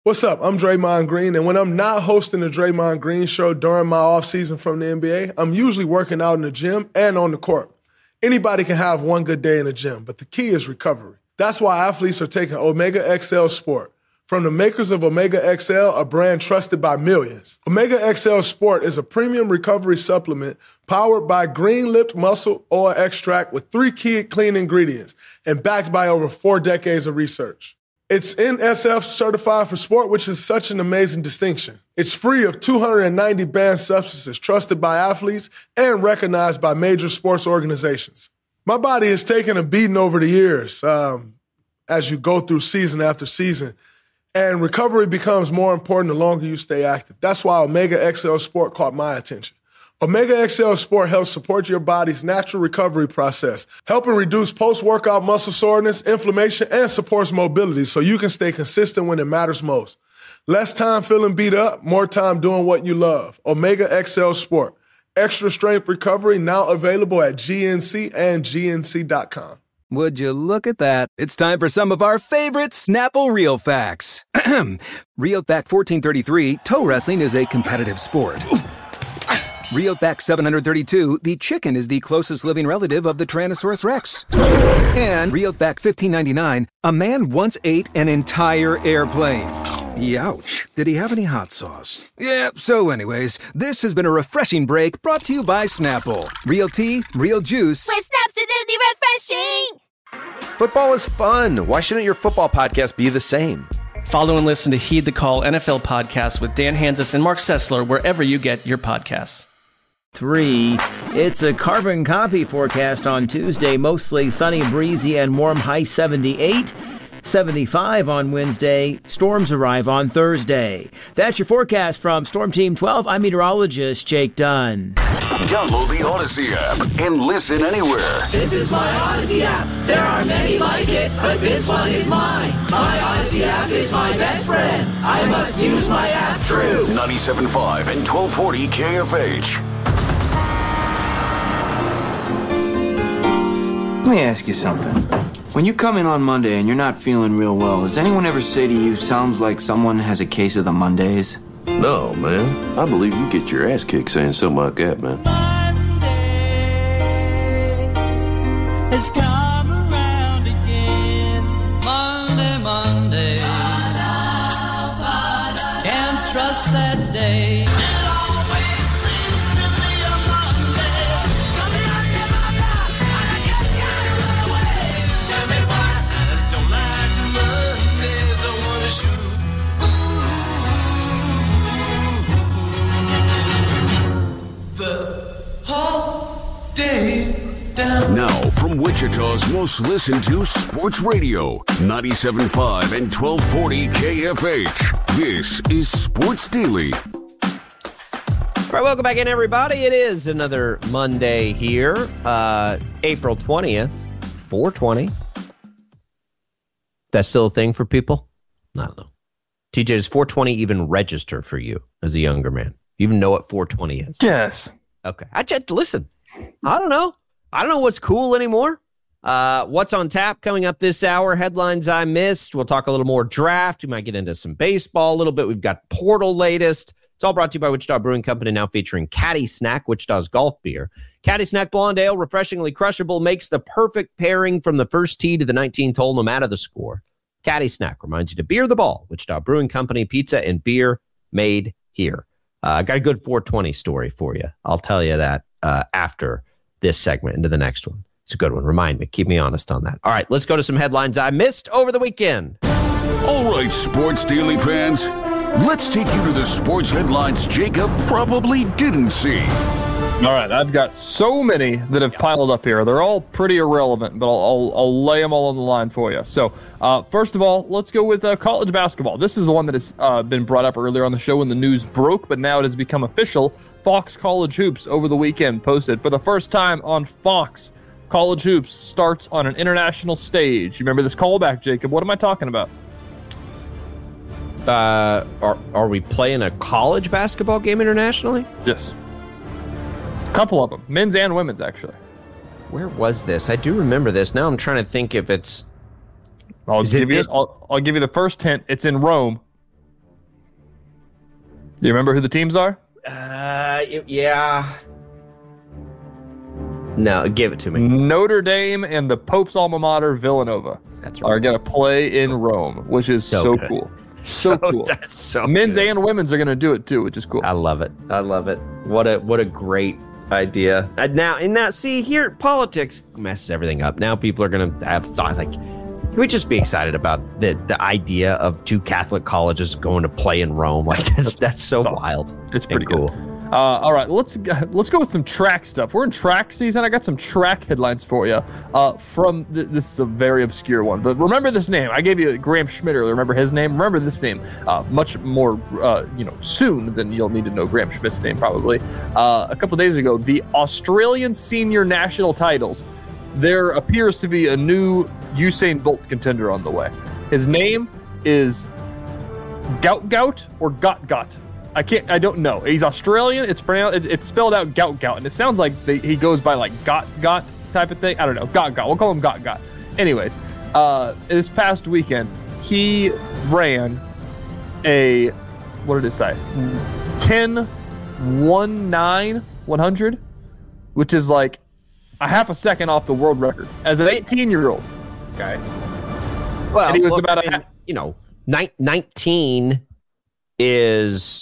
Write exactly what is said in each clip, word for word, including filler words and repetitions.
What's up? I'm Draymond Green, and when I'm not hosting the Draymond Green Show during my offseason from the N B A, I'm usually working out in the gym and on the court. Anybody can have one good day in the gym, but the key is recovery. That's why athletes are taking Omega X L Sport. From the makers of Omega X L, a brand trusted by millions. Omega X L Sport is a premium recovery supplement powered by green-lipped muscle oil extract with three key clean ingredients and backed by over four decades of research. It's N S F certified for sport, which is such an amazing distinction. It's free of two hundred ninety banned substances trusted by athletes and recognized by major sports organizations. My body has taken a beating over the years um, as you go through season after season. And recovery becomes more important the longer you stay active. That's why Omega X L Sport caught my attention. Omega X L Sport helps support your body's natural recovery process, helping reduce post-workout muscle soreness, inflammation, and supports mobility so you can stay consistent when it matters most. Less time feeling beat up, more time doing what you love. Omega X L Sport. Extra strength recovery now available at G N C and G N C dot com. Would you look at that? It's time for some of our favorite Snapple Real Facts. Real Fact fourteen thirty-three, toe wrestling is a competitive sport. Real Fact seven hundred thirty-two, the chicken is the closest living relative of the Tyrannosaurus Rex. And Real Fact fifteen ninety-nine, a man once ate an entire airplane. Youch. Did he have any hot sauce? Yeah, so anyways, this has been a refreshing break brought to you by Snapple. Real tea, real juice. With Snap's refreshing! Football is fun. Why shouldn't your football podcast be the same? Follow and listen to Heed the Call N F L podcast with Dan Hanzus and Mark Sessler wherever you get your podcasts. Three. It's a carbon copy forecast on Tuesday. Mostly sunny, breezy, and warm, high seventy-eight. seventy-five on Wednesday. Storms arrive on Thursday. That's your forecast from Storm Team twelve. I'm meteorologist Jake Dunn. Download the Odyssey app and listen anywhere. This is my Odyssey app. There are many like it, but this one is mine. My Odyssey app is my best friend. I must use my app true. ninety-seven point five and twelve forty K F H. Let me ask you something. When you come in on Monday and you're not feeling real well, does anyone ever say to you, sounds like someone has a case of the Mondays? No, man. I believe you get your ass kicked saying something like that, man. Monday has come around again. Monday, Monday. Can't trust that day. Now, from Wichita's most listened to sports radio, ninety-seven point five and twelve forty K F H. This is Sports Daily. All right, welcome back in, everybody. It is another Monday here, uh, April twentieth, four twenty. That's still a thing for people? I don't know. T J, does four twenty even register for you as a younger man? You even know what four twenty is? Yes. Okay. I just, listen, I don't know. I don't know what's cool anymore. Uh, what's on tap coming up this hour? Headlines I missed. We'll talk a little more draft. We might get into some baseball a little bit. We've got Portal latest. It's all brought to you by Wichita Brewing Company, now featuring Caddy Snack, Wichita's golf beer. Caddy Snack Blonde Ale, refreshingly crushable, makes the perfect pairing from the first tee to the nineteenth hole, no matter the score. Caddy Snack reminds you to beer the ball. Wichita Brewing Company, pizza and beer made here. I uh, got a good four twenty story for you. I'll tell you that uh, after this segment into the next one. It's a good one. Remind me. Keep me honest on that. All right, let's go to some headlines I missed over the weekend. All right, Sports Daily fans, let's take you to the sports headlines Jacob probably didn't see. All right, I've got so many that have piled up here. They're all pretty irrelevant, but I'll, I'll, I'll lay them all on the line for you. So, uh, first of all, let's go with uh, college basketball. This is the one that has uh, been brought up earlier on the show when the news broke, but now it has become official. Fox College Hoops over the weekend posted for the first time on Fox. College Hoops starts on an international stage. You remember this callback, Jacob? What am I talking about? Uh, are are we playing a college basketball game internationally? Yes. A couple of them. Men's and women's, actually. Where was this? I do remember this. Now I'm trying to think if it's... I'll, Is give, it you, this? I'll, I'll give you the first hint. It's in Rome. You remember who the teams are? Uh, yeah. No, give it to me. Notre Dame and the Pope's alma mater, Villanova. That's right. Are going to play in Rome, which is so, so cool. So, so cool. That's so Men's good. and women's are going to do it too, which is cool. I love it. I love it. What a what a great idea. And now, and now, see here, politics messes everything up. Now people are going to have thought like, can we just be excited about the the idea of two Catholic colleges going to play in Rome? Like that's that's so awesome. wild. It's pretty cool. Good. Uh, all right, let's let's go with some track stuff. We're in track season. I got some track headlines for you. Uh, from th- this is a very obscure one, but remember this name. I gave you Graham Schmidt earlier. Remember his name? Remember this name. Uh, much more, uh, you know, soon than you'll need to know Graham Schmidt's name probably. Uh, a couple days ago, the Australian Senior National Titles. There appears to be a new Usain Bolt contender on the way. His name is Gout Gout or Got Got. I can't. I don't know. He's Australian. It's pronounced. It, it's spelled out Gout Gout, and it sounds like they, he goes by like Got Got type of thing. I don't know. Got Got. We'll call him Got Got. Anyways, uh, this past weekend he ran a what did it say? ten one nine one hundred, which is like a half a second off the world record as an eighteen year old. Okay. Well, and he was look, about I mean, a you know ni- nineteen is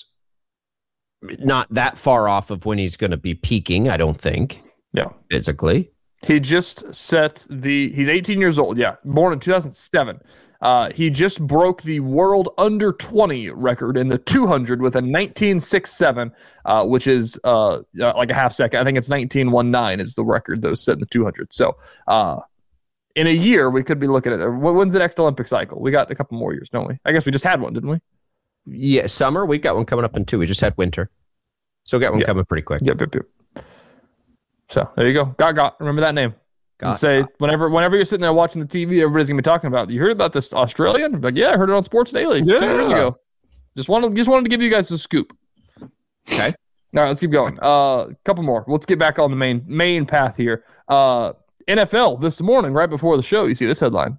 not that far off of when he's going to be peaking, I don't think. Yeah. Physically. He just set the, he's eighteen years old. Yeah. Born in two thousand seven. Uh, he just broke the world under twenty record in the two hundred with a nineteen sixty-seven, uh, which is uh, uh, like a half second. I think it's nineteen nineteen is the record that was set in the two hundred. So uh, in a year, we could be looking at, when's the next Olympic cycle? We got a couple more years, don't we? I guess we just had one, didn't we? Yeah, summer. We've got one coming up in two. We just had winter. So we got one yep. coming pretty quick. Yep, yep, yep. So there you go. Got, got. Remember that name. Got, say got. whenever whenever you're sitting there watching the T V, everybody's going to be talking about, you heard about this Australian? Like, yeah, I heard it on Sports Daily yeah. two years ago. Just wanted, just wanted to give you guys a scoop. Okay. All right, let's keep going. A uh, couple more. Let's get back on the main main path here. Uh, N F L this morning, right before the show, you see this headline.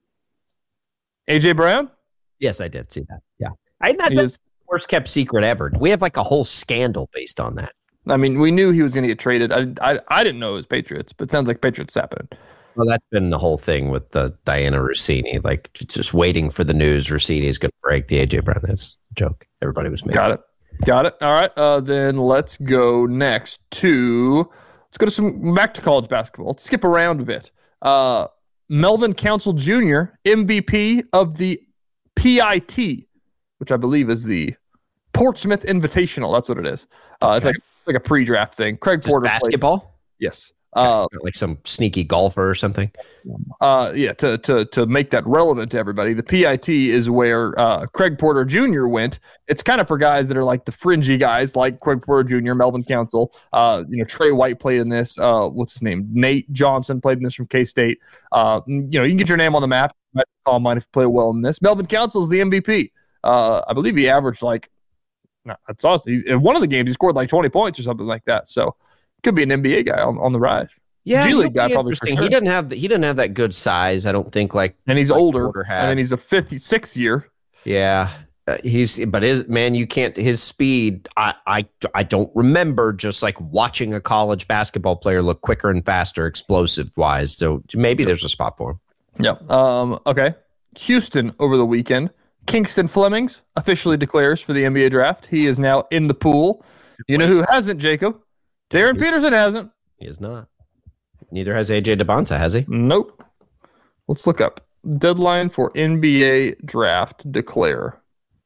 A J Brown? Yes, I did see that. Yeah. I that, that's the worst kept secret ever. We have like a whole scandal based on that. I mean, we knew he was going to get traded. I, I I didn't know it was Patriots, but it sounds like Patriots happening. Well, that's been the whole thing with the Diana Rossini, like just waiting for the news. Rossini is going to break the A J Brown. That's a joke. Everybody was making. Got it. Got it. All right. Uh, then let's go next to let's go to some back to college basketball. Let's skip around a bit. Uh, Melvin Council Junior, M V P of the P I T, which I believe is the Portsmouth Invitational. That's what it is. Uh, okay. It's like it's like a pre-draft thing. Craig Just Porter basketball. Played. Yes. Uh, like some sneaky golfer or something. Uh, yeah. To to to make that relevant to everybody, the P I T is where uh, Craig Porter Junior went. It's kind of for guys that are like the fringy guys, like Craig Porter Junior, Melvin Council. Uh, you know, Trey White played in this. Uh, what's his name? Nate Johnson played in this from K-State. Uh, you know, you can get your name on the map. You might call mine if you play well in this. Melvin Council is the M V P. Uh, I believe he averaged like. No, that's awesome. He's, in one of the games, he scored like twenty points or something like that. So, could be an N B A guy on, on the rise. Yeah, G League guy probably. For sure. He doesn't have the, he doesn't have that good size. I don't think like. And he's like older. Porter had. And then he's a fifth, sixth year. Yeah, uh, he's but his man, you can't his speed. I I I don't remember just like watching a college basketball player look quicker and faster, explosive wise. So maybe there's a spot for him. Yeah. Um. Okay. Houston over the weekend. Kingston Flemings officially declares for the N B A draft. He is now in the pool. You know who hasn't, Jacob? Darren Peterson hasn't. He is not. Neither has A J DeBonta, has he? Nope. Let's look up. Deadline for N B A draft declare.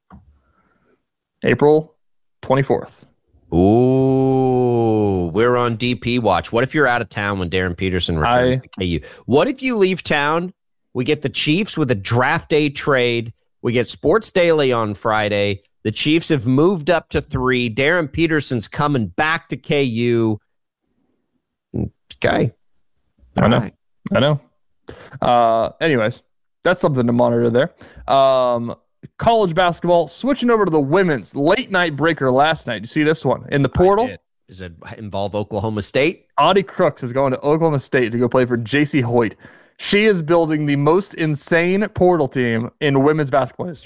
April twenty-fourth. Ooh, we're on D P watch. What if you're out of town when Darren Peterson returns I, to K U? What if you leave town? We get the Chiefs with a draft day trade. We get Sports Daily on Friday. The Chiefs have moved up to three. Darren Peterson's coming back to K U. Okay. I know. Right. I know. Uh, anyways, that's something to monitor there. Um, college basketball, switching over to the women's late night breaker last night. You see this one in the portal? Does it involve Oklahoma State? Audie Crooks is going to Oklahoma State to go play for J C Hoyt. She is building the most insane portal team in women's basketball history.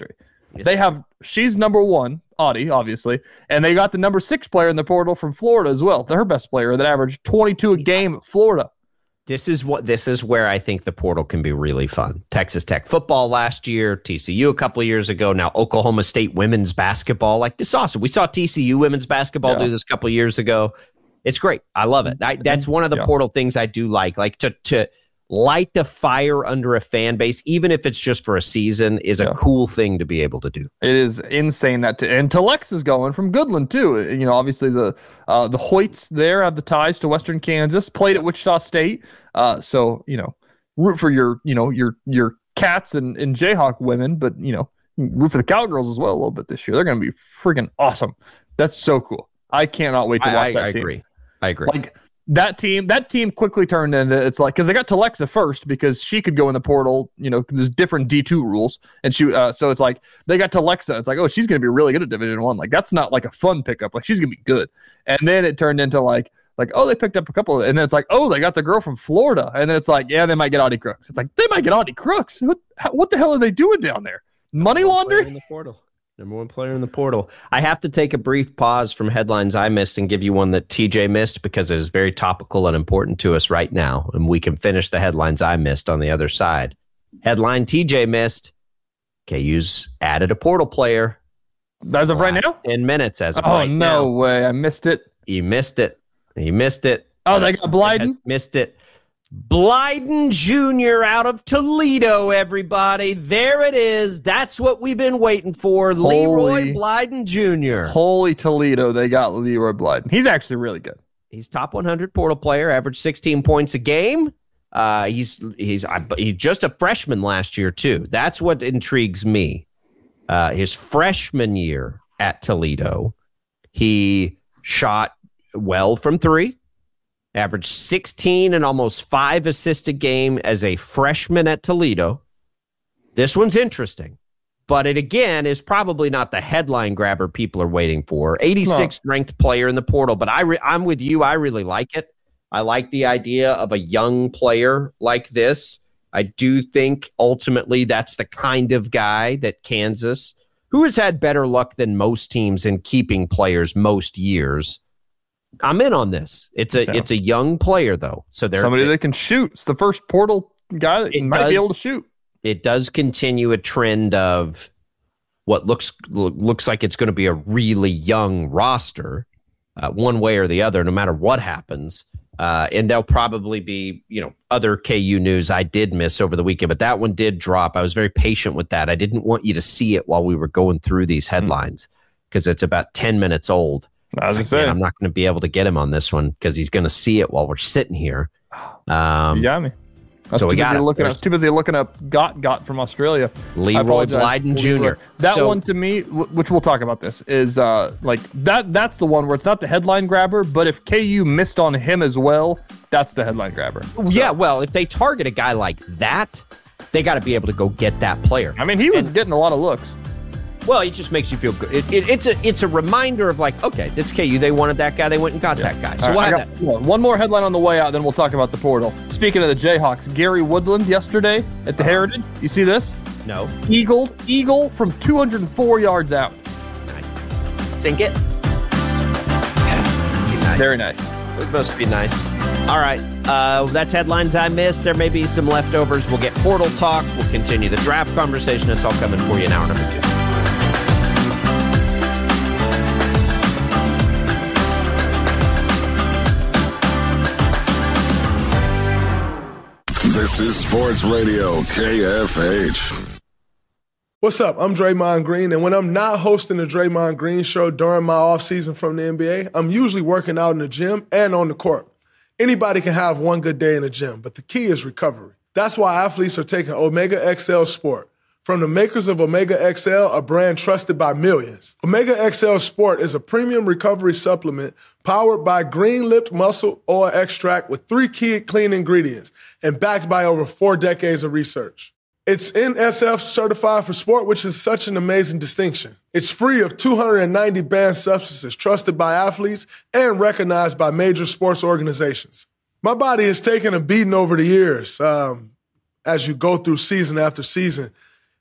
They have, she's number one, Audie, obviously, and they got the number six player in the portal from Florida as well. They're her best player that averaged twenty-two a game at Florida. This is what this is where I think the portal can be really fun. Texas Tech football last year, T C U a couple of years ago, now Oklahoma State women's basketball. Like, this is awesome. We saw T C U women's basketball yeah. do this a couple of years ago. It's great. I love it. I, that's one of the yeah. portal things I do like. Like to to light the fire under a fan base, even if it's just for a season, is a yeah. cool thing to be able to do. It is insane that, to, and Telex is going from Goodland too. You know, obviously the uh, the Hoyts there have the ties to Western Kansas. Played at Wichita State, uh, so you know, root for your you know your your Cats and, and Jayhawk women, but you know, root for the Cowgirls as well a little bit this year. They're going to be freaking awesome. That's so cool. I cannot wait to watch I, I, that I team. Agree. I agree. Like. That team, that team quickly turned into, it's like, because they got Telexa first because she could go in the portal, you know, there's different D two rules. And she, uh, so it's like, they got Telexa. It's like, oh, she's going to be really good at Division One. Like, that's not like a fun pickup. Like, she's going to be good. And then it turned into like, like, oh, they picked up a couple. Of, and then it's like, oh, they got the girl from Florida. And then it's like, yeah, they might get Audie Crooks. It's like, they might get Audie Crooks. What, what the hell are they doing down there? Money laundering? In the portal. Number one player in the portal. I have to take a brief pause from headlines I missed and give you one that T J missed because it is very topical and important to us right now. And we can finish the headlines I missed on the other side. Headline T J missed. K U's added a portal player. As of right now? ten minutes as of oh, right now. Oh, no way. I missed it. You missed it. You missed it. Oh, they got Blyden? Missed it. Blyden Junior out of Toledo, everybody. There it is. That's what we've been waiting for. Holy, Leroy Blyden Junior Holy Toledo, they got Leroy Blyden. He's actually really good. He's top one hundred portal player, averaged sixteen points a game. Uh, he's he's he's just a freshman last year, too. That's what intrigues me. Uh, his freshman year at Toledo, he shot well from three. Averaged sixteen and almost five assists a game as a freshman at Toledo. This one's interesting, but it again is probably not the headline grabber people are waiting for. eighty-sixth ranked player in the portal, but I re- I'm with you. I really like it. I like the idea of a young player like this. I do think ultimately that's the kind of guy that Kansas, who has had better luck than most teams in keeping players most years. I'm in on this. It's a so, it's a young player though, so they're somebody that can shoot. It's the first portal guy that might does, be able to shoot. It does continue a trend of what looks looks like it's going to be a really young roster, uh, one way or the other, no matter what happens. Uh, and there'll probably be you know other K U news I did miss over the weekend, but that one did drop. I was very patient with that. I didn't want you to see it while we were going through these headlines because mm-hmm. it's about ten minutes old. As I like, said, I'm not going to be able to get him on this one because he's going to see it while we're sitting here. Um, you got me. I was so too we got busy looking up, too busy looking up Got Got from Australia. Leroy Blyden Junior That so, one to me, which we'll talk about this, is uh, like that. That's the one where it's not the headline grabber, but if K U missed on him as well, that's the headline grabber. So. Yeah, well, if they target a guy like that, they got to be able to go get that player. I mean, he was and, getting a lot of looks. Well, it just makes you feel good. It, it, it's a it's a reminder of like, okay, it's K U. They wanted that guy. They went and got yeah. that guy. So right, we'll have that. One more headline on the way out, then we'll talk about the portal. Speaking of the Jayhawks, Gary Woodland yesterday at the uh-huh. Heritage. You see this? No. Eagle, Eagle from two hundred four yards out. Sink it. Nice. Very nice. It must be nice. All right. Uh, that's headlines I missed. There may be some leftovers. We'll get portal talk. We'll continue the draft conversation. It's all coming for you in hour number two. This is Sports Radio K F H. What's up? I'm Draymond Green, and when I'm not hosting the Draymond Green Show during my offseason from the N B A, I'm usually working out in the gym and on the court. Anybody can have one good day in the gym, but the key is recovery. That's why athletes are taking Omega X L Sport. From the makers of Omega X L, a brand trusted by millions. Omega X L Sport is a premium recovery supplement powered by green-lipped muscle oil extract with three key clean ingredients and backed by over four decades of research. It's N S F certified for sport, which is such an amazing distinction. It's free of two hundred ninety banned substances trusted by athletes and recognized by major sports organizations. My body has taken a beating over the years um, as you go through season after season.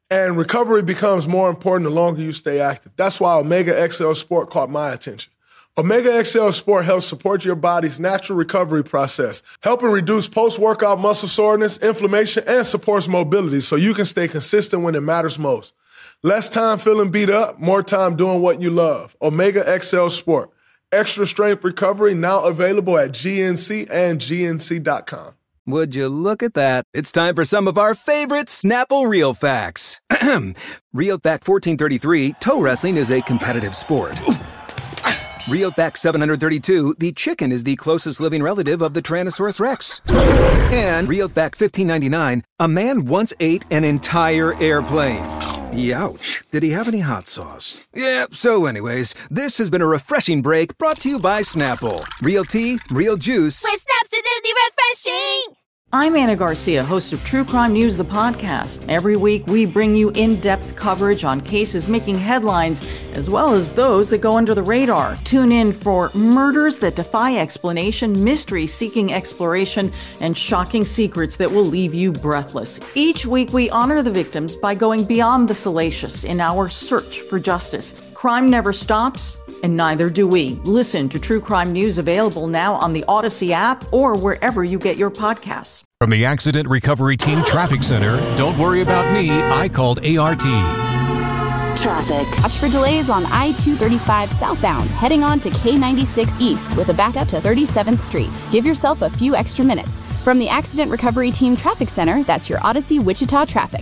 And recovery becomes more important the longer you stay active. That's why Omega X L Sport caught my attention. Omega X L Sport helps support your body's natural recovery process, helping reduce post-workout muscle soreness, inflammation, and supports mobility so you can stay consistent when it matters most. Less time feeling beat up, more time doing what you love. Omega X L Sport. Extra strength recovery now available at G N C and G N C dot com. Would you look at that? It's time for some of our favorite Snapple Real Facts. Real Fact fourteen thirty-three, toe wrestling is a competitive sport. Real Fact seven hundred thirty-two, the chicken is the closest living relative of the Tyrannosaurus Rex. And Real Fact fifteen ninety-nine, a man once ate an entire airplane. Youch. Did he have any hot sauce? Yeah, so anyways, this has been a refreshing break brought to you by Snapple. Real tea, real juice. With Snap's Acidity Refreshing! I'm Anna Garcia, host of True Crime News, the podcast. Every week, we bring you in-depth coverage on cases making headlines, as well as those that go under the radar. Tune in for murders that defy explanation, mysteries seeking exploration, and shocking secrets that will leave you breathless. Each week, we honor the victims by going beyond the salacious in our search for justice. Crime never stops, and neither do we. Listen to True Crime News, available now on the Odyssey app or wherever you get your podcasts. From the Accident Recovery Team Traffic Center, don't worry about me, I called A R T. Traffic. Watch for delays on I two thirty-five southbound, heading on to K ninety-six east with a backup to thirty-seventh Street. Give yourself a few extra minutes. From the Accident Recovery Team Traffic Center, that's your Odyssey Wichita traffic.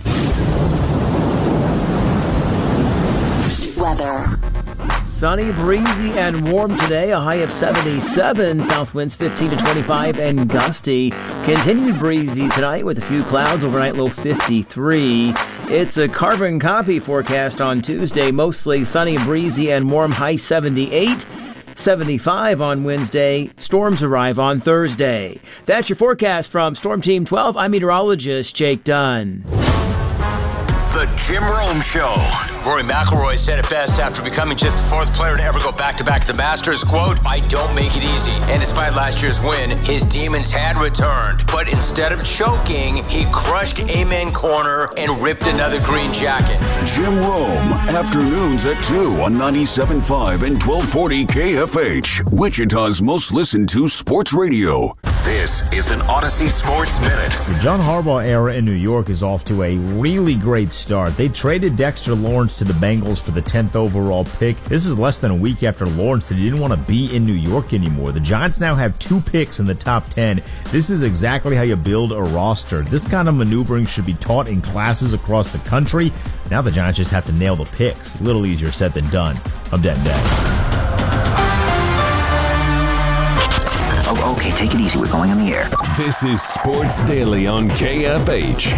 Weather. Sunny, breezy, and warm today. A high of seventy-seven. South winds fifteen to twenty-five and gusty. Continued breezy tonight with a few clouds. Overnight low fifty-three. It's a carbon copy forecast on Tuesday. Mostly sunny, breezy, and warm. High seventy-eight. seventy-five on Wednesday. Storms arrive on Thursday. That's your forecast from Storm Team twelve. I'm meteorologist Jake Dunn. The Jim Rome Show. Rory McIlroy said it best after becoming just the fourth player to ever go back-to-back at the Masters. Quote, I don't make it easy. And despite last year's win, his demons had returned. But instead of choking, he crushed Amen Corner and ripped another green jacket. Jim Rome, afternoons at two on ninety-seven point five and twelve forty K F H, Wichita's most listened to sports radio. This is an Odyssey Sports Minute. The John Harbaugh era in New York is off to a really great start. They traded Dexter Lawrence to the Bengals for the tenth overall pick. This is less than a week after Lawrence said he didn't want to be in New York anymore. The Giants now have two picks in the top ten. This is exactly how you build a roster. This kind of maneuvering should be taught in classes across the country. Now the Giants just have to nail the picks. A little easier said than done. I'm dead and dead. Oh, okay, take it easy. We're going on the air. This is Sports Daily on K F H.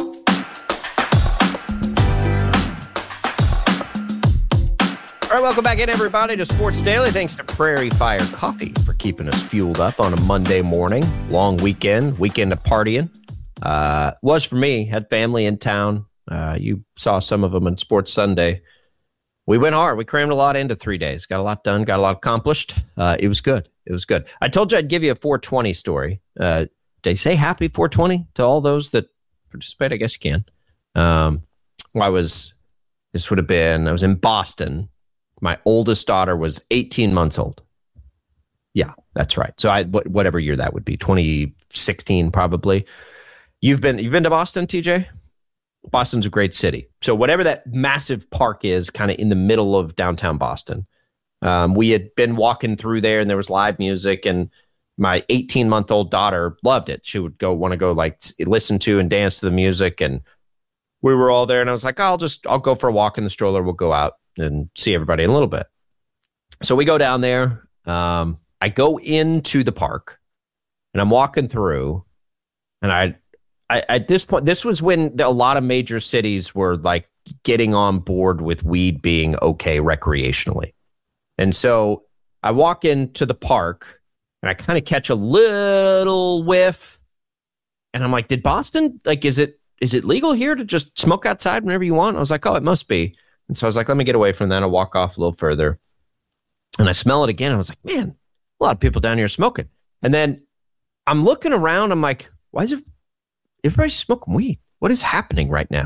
All right, welcome back in, everybody, to Sports Daily. Thanks to Prairie Fire Coffee for keeping us fueled up on a Monday morning. Long weekend, weekend of partying. Uh, was for me. Had family in town. Uh, you saw some of them on Sports Sunday. We went hard. We crammed a lot into three days. Got a lot done. Got a lot accomplished. Uh, it was good. It was good. I told you I'd give you a four twenty story. Uh, did I say happy four twenty to all those that participate? I guess you can. Um, I was, this would have been, I was in Boston. My oldest daughter was eighteen months old. Yeah, that's right. So I, whatever year that would be, twenty sixteen probably. You've been, you've been to Boston, T J? Boston's a great city. So whatever that massive park is, kind of in the middle of downtown Boston. Um, we had been walking through there and there was live music, and my eighteen month old daughter loved it. She would go want to go like listen to and dance to the music. And we were all there, and I was like, I'll just, I'll go for a walk in the stroller. We'll go out and see everybody in a little bit. So we go down there. Um, I go into the park and I'm walking through, and I, I, at this point, this was when a lot of major cities were like getting on board with weed being okay recreationally. And so I walk into the park and I kind of catch a little whiff, and I'm like, did Boston, like, is it, is it legal here to just smoke outside whenever you want? I was like, oh, it must be. And so I was like, let me get away from that. I walk off a little further and I smell it again. I was like, man, a lot of people down here smoking. And then I'm looking around. I'm like, why is it, everybody smoking weed? What is happening right now?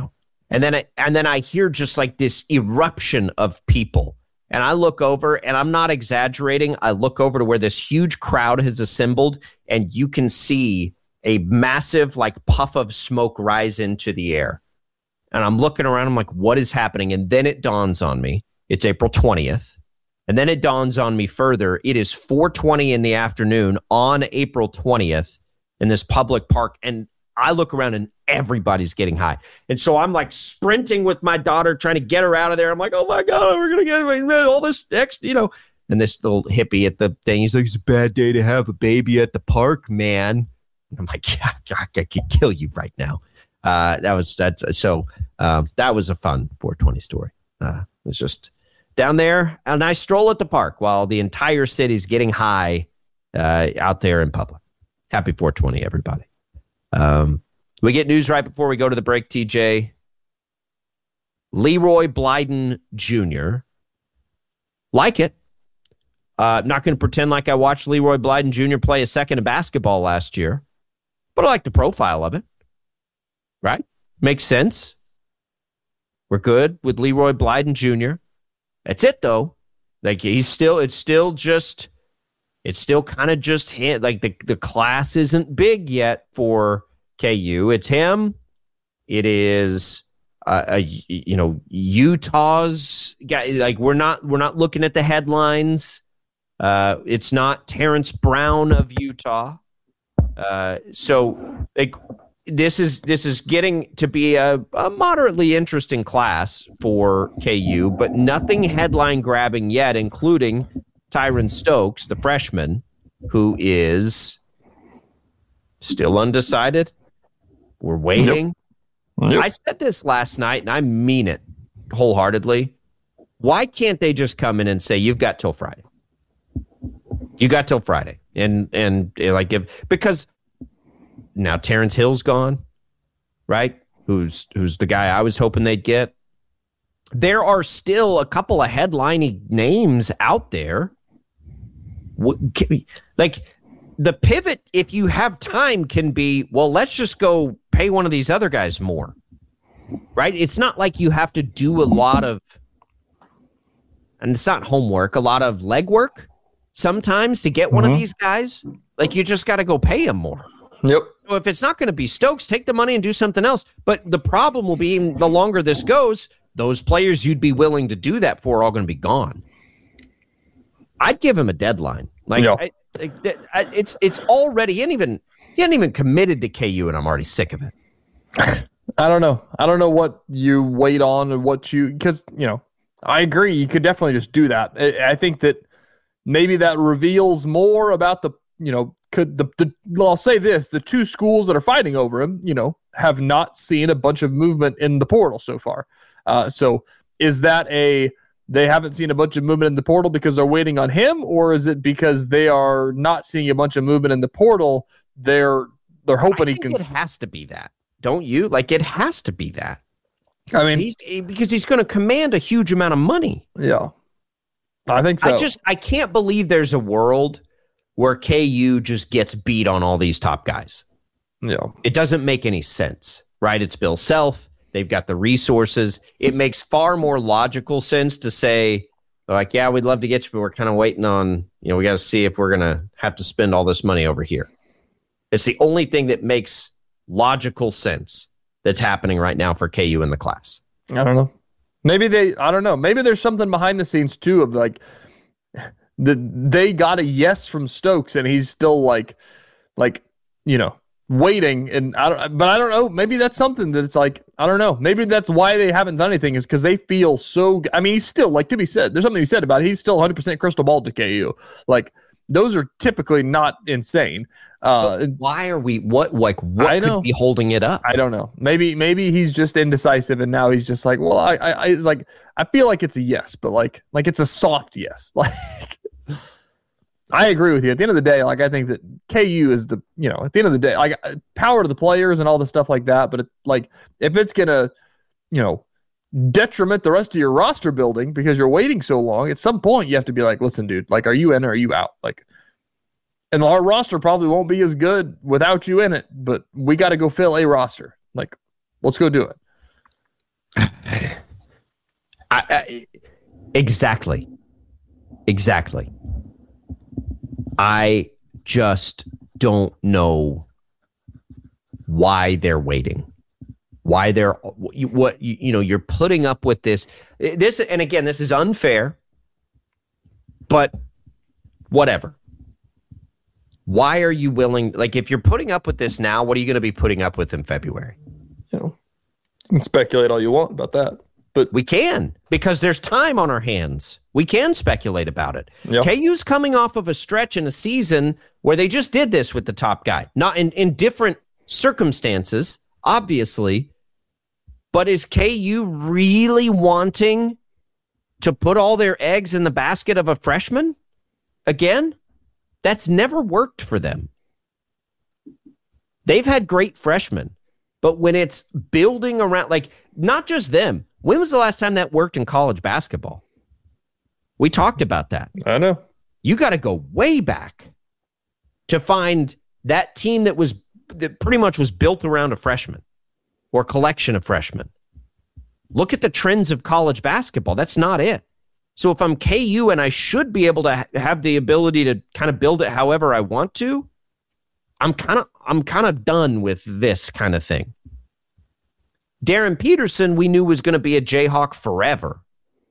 And then I, and then I hear just like this eruption of people. And I look over, and I'm not exaggerating. I look over to where this huge crowd has assembled, and you can see a massive like puff of smoke rise into the air. And I'm looking around, I'm like, what is happening? And then it dawns on me. It's April twentieth. And then it dawns on me further. It is four twenty in the afternoon on April twentieth in this public park. And I look around and everybody's getting high. And so I'm like sprinting with my daughter, trying to get her out of there. I'm like, oh my God, we're going to get all this extra, you know. And this little hippie at the thing, he's like, it's a bad day to have a baby at the park, man. And I'm like, yeah, I could kill you right now. Uh, that was, that's, so um, that was a fun four twenty story. Uh, it was just down there. And I stroll at the park while the entire city's getting high uh, out there in public. Happy four twenty, everybody. Um, we get news right before we go to the break, T J. Leroy Blyden Junior Like it. Uh, not going to pretend like I watched Leroy Blyden Junior play a second of basketball last year, but I like the profile of it. Right? Makes sense. We're good with Leroy Blyden Junior That's it, though. Like, he's still, it's still just, it's still kind of just him. Like, the, the class isn't big yet for K U. It's him. It is, uh, a, you know, Utah's guy. Like, we're not, we're not looking at the headlines. Uh, it's not Terrence Brown of Utah. Uh, so, like, This is this is getting to be a, a moderately interesting class for K U, but nothing headline grabbing yet, including Tyron Stokes, the freshman, who is still undecided. We're waiting. Nope. Nope. I said this last night, and I mean it wholeheartedly. Why can't they just come in and say, you've got till Friday? You got till Friday. And, and like, if, because now Terrence Hill's gone, right? Who's who's the guy I was hoping they'd get. There are still a couple of headlining names out there. Like, the pivot, if you have time, can be, well, let's just go pay one of these other guys more, right? It's not like you have to do a lot of, and it's not homework, a lot of legwork sometimes to get one mm-hmm. of these guys. Like, you just got to go pay them more. Yep. So if it's not going to be Stokes, take the money and do something else. But the problem will be, the longer this goes, those players you'd be willing to do that for are all going to be gone. I'd give him a deadline. Like, yeah. I, I, it's it's already, he hadn't even he hadn't even committed to K U, and I'm already sick of it. I don't know. I don't know what you wait on and what you, because, you know, I agree. You could definitely just do that. I, I think that maybe that reveals more about the, you know, could the, the well, I'll say this, the two schools that are fighting over him, you know, have not seen a bunch of movement in the portal so far. Uh, so is that a, they haven't seen a bunch of movement in the portal because they're waiting on him, or is it because they are not seeing a bunch of movement in the portal? They're, they're hoping I he can. It has to be that. Don't you? Like, it has to be that. I mean, he's because he's going to command a huge amount of money. Yeah. I think so. I just, I can't believe there's a world where K U just gets beat on all these top guys. Yeah. It doesn't make any sense, right? It's Bill Self. They've got the resources. It makes far more logical sense to say, like, yeah, we'd love to get you, but we're kind of waiting on, you know, we got to see if we're going to have to spend all this money over here. It's the only thing that makes logical sense that's happening right now for K U in the class. I don't know. Maybe they, I don't know. Maybe there's something behind the scenes too of like, the, they got a yes from Stokes and he's still like, like, you know, waiting. And I don't, but I don't know. Maybe that's something that it's like, I don't know. Maybe that's why they haven't done anything, is because they feel so, I mean, he's still, like, to be said, there's something to be said about it. He's still one hundred percent crystal ball to K U. Like, those are typically not insane. Uh, why are we, what, like, what could be holding it up? I don't know. Maybe, maybe he's just indecisive and now he's just like, well, I, I, I it's like, I feel like it's a yes, but like, like it's a soft yes. Like, I agree with you. At the end of the day, like, I think that K U is the, you know, at the end of the day, like, power to the players and all the stuff like that. But it, like, if it's going to, you know, detriment the rest of your roster building because you're waiting so long, at some point you have to be like, listen, dude, like, are you in or are you out? Like, and our roster probably won't be as good without you in it, but we got to go fill a roster. Like, let's go do it. I, I, exactly. Exactly. I just don't know why they're waiting. Why they're what you, you know you're putting up with this this and again this is unfair, but whatever. Why are you willing? Like, if you're putting up with this now, what are you going to be putting up with in February? You know, you can speculate all you want about that, but we can because there's time on our hands. We can speculate about it. Yep. K U's coming off of a stretch in a season where they just did this with the top guy, not in, in different circumstances, obviously. But is K U really wanting to put all their eggs in the basket of a freshman again? That's never worked for them. They've had great freshmen, but when it's building around, like, not just them. When was the last time that worked in college basketball? We talked about that. I know. You got to go way back to find that team that was that pretty much was built around a freshman or collection of freshmen. Look at the trends of college basketball. That's not it. So if I'm K U and I should be able to ha- have the ability to kind of build it however I want to, I'm kind of I'm kind of done with this kind of thing. Darren Peterson, we knew was going to be a Jayhawk forever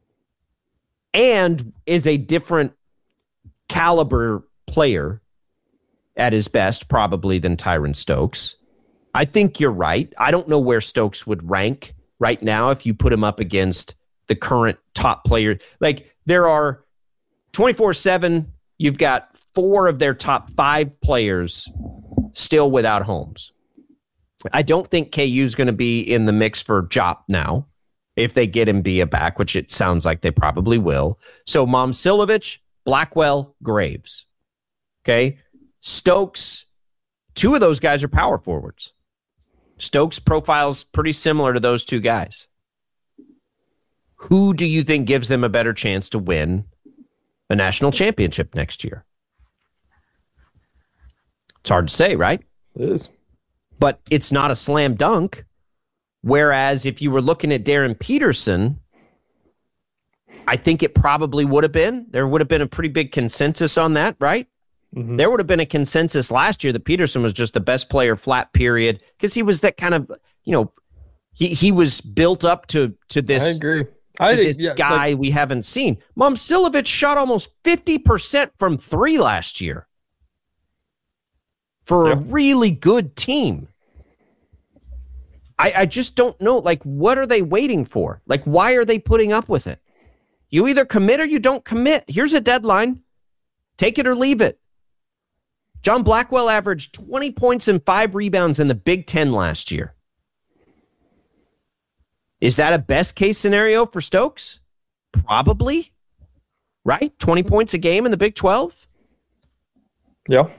and is a different caliber player at his best, probably, than Tyron Stokes. I think you're right. I don't know where Stokes would rank right now if you put him up against the current top player. Like, there are twenty-four seven, you've got four of their top five players still without homes. I don't think K U's going to be in the mix for Jop now if they get Mbia back, which it sounds like they probably will. So Momcilovic, Blackwell, Graves. Okay? Stokes, two of those guys are power forwards. Stokes' profile's pretty similar to those two guys. Who do you think gives them a better chance to win a national championship next year? It's hard to say, right? It is. But it's not a slam dunk. Whereas if you were looking at Darren Peterson, I think it probably would have been. There would have been a pretty big consensus on that, right? Mm-hmm. There would have been a consensus last year that Peterson was just the best player, flat period, because he was that kind of, you know, he he was built up to to this. I agree. To I this think, yeah, guy like, we haven't seen. Momcilovic shot almost fifty percent from three last year for yeah. a really good team. I, I just don't know. Like, what are they waiting for? Like, why are they putting up with it? You either commit or you don't commit. Here's a deadline. Take it or leave it. John Blackwell averaged twenty points and five rebounds in the Big Ten last year. Is that a best case scenario for Stokes? Probably. Right? twenty points a game in the Big twelve? Yeah.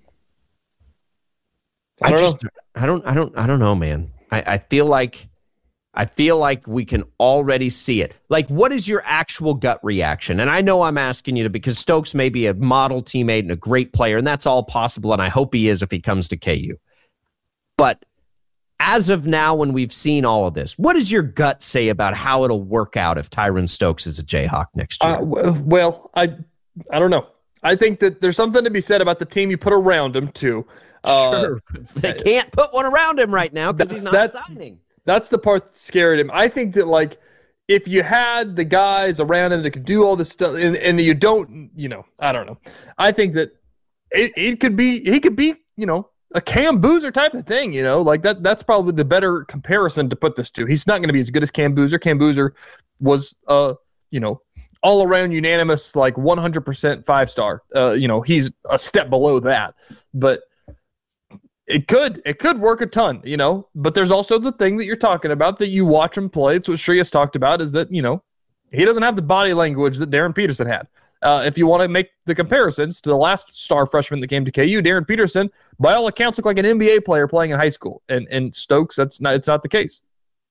I, I don't just know. I don't I don't I don't know, man. I, I feel like I feel like we can already see it. Like, what is your actual gut reaction? And I know I'm asking you to, because Stokes may be a model teammate and a great player, and that's all possible, and I hope he is if he comes to K U. But as of now, when we've seen all of this, what does your gut say about how it'll work out if Tyron Stokes is a Jayhawk next year? Uh, well, I I don't know. I think that there's something to be said about the team you put around him, too. Sure. Uh, they can't put one around him right now because he's not that, signing. That's the part that scared him. I think that, like, if you had the guys around him that could do all this stuff, and, and you don't, you know, I don't know. I think that it, it could be, he could be, you know, a Cam Boozer type of thing, you know, like that. That's probably the better comparison to put this to. He's not going to be as good as Cam Boozer. Cam Boozer was, uh, you know, all around unanimous, like one hundred percent five star. Uh, you know, he's a step below that, but It could. It could work a ton, you know, but there's also the thing that you're talking about that you watch him play. It's what Shreya's talked about, is that, you know, he doesn't have the body language that Darren Peterson had. Uh, if you want to make the comparisons to the last star freshman that came to K U, Darren Peterson, by all accounts, looked like an N B A player playing in high school. And and Stokes, that's not, it's not the case.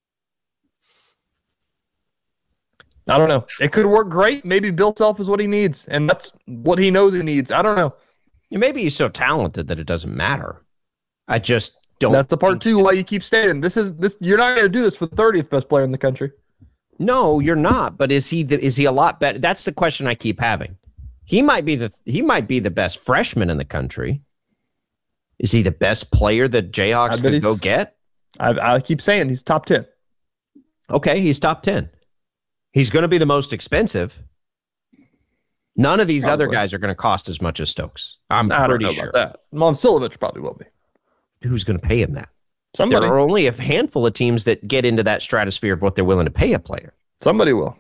I don't know. It could work great. Maybe Bill Self is what he needs, and that's what he knows he needs. I don't know. Maybe he's so talented that it doesn't matter. I just, don't. That's the part two why you keep staying. This is this. You're not going to do this for the thirtieth best player in the country. No, you're not. But is he? The, is he a lot better? That's the question I keep having. He might be the. He might be the best freshman in the country. Is he the best player that Jayhawks could go get? I, I keep saying he's top ten. Okay, he's top ten. He's going to be the most expensive. None of these probably. other guys are going to cost as much as Stokes. I'm I pretty don't know sure. About that. Momcilovic probably will be. Who's going to pay him that? Somebody. There are only a handful of teams that get into that stratosphere of what they're willing to pay a player. Somebody will.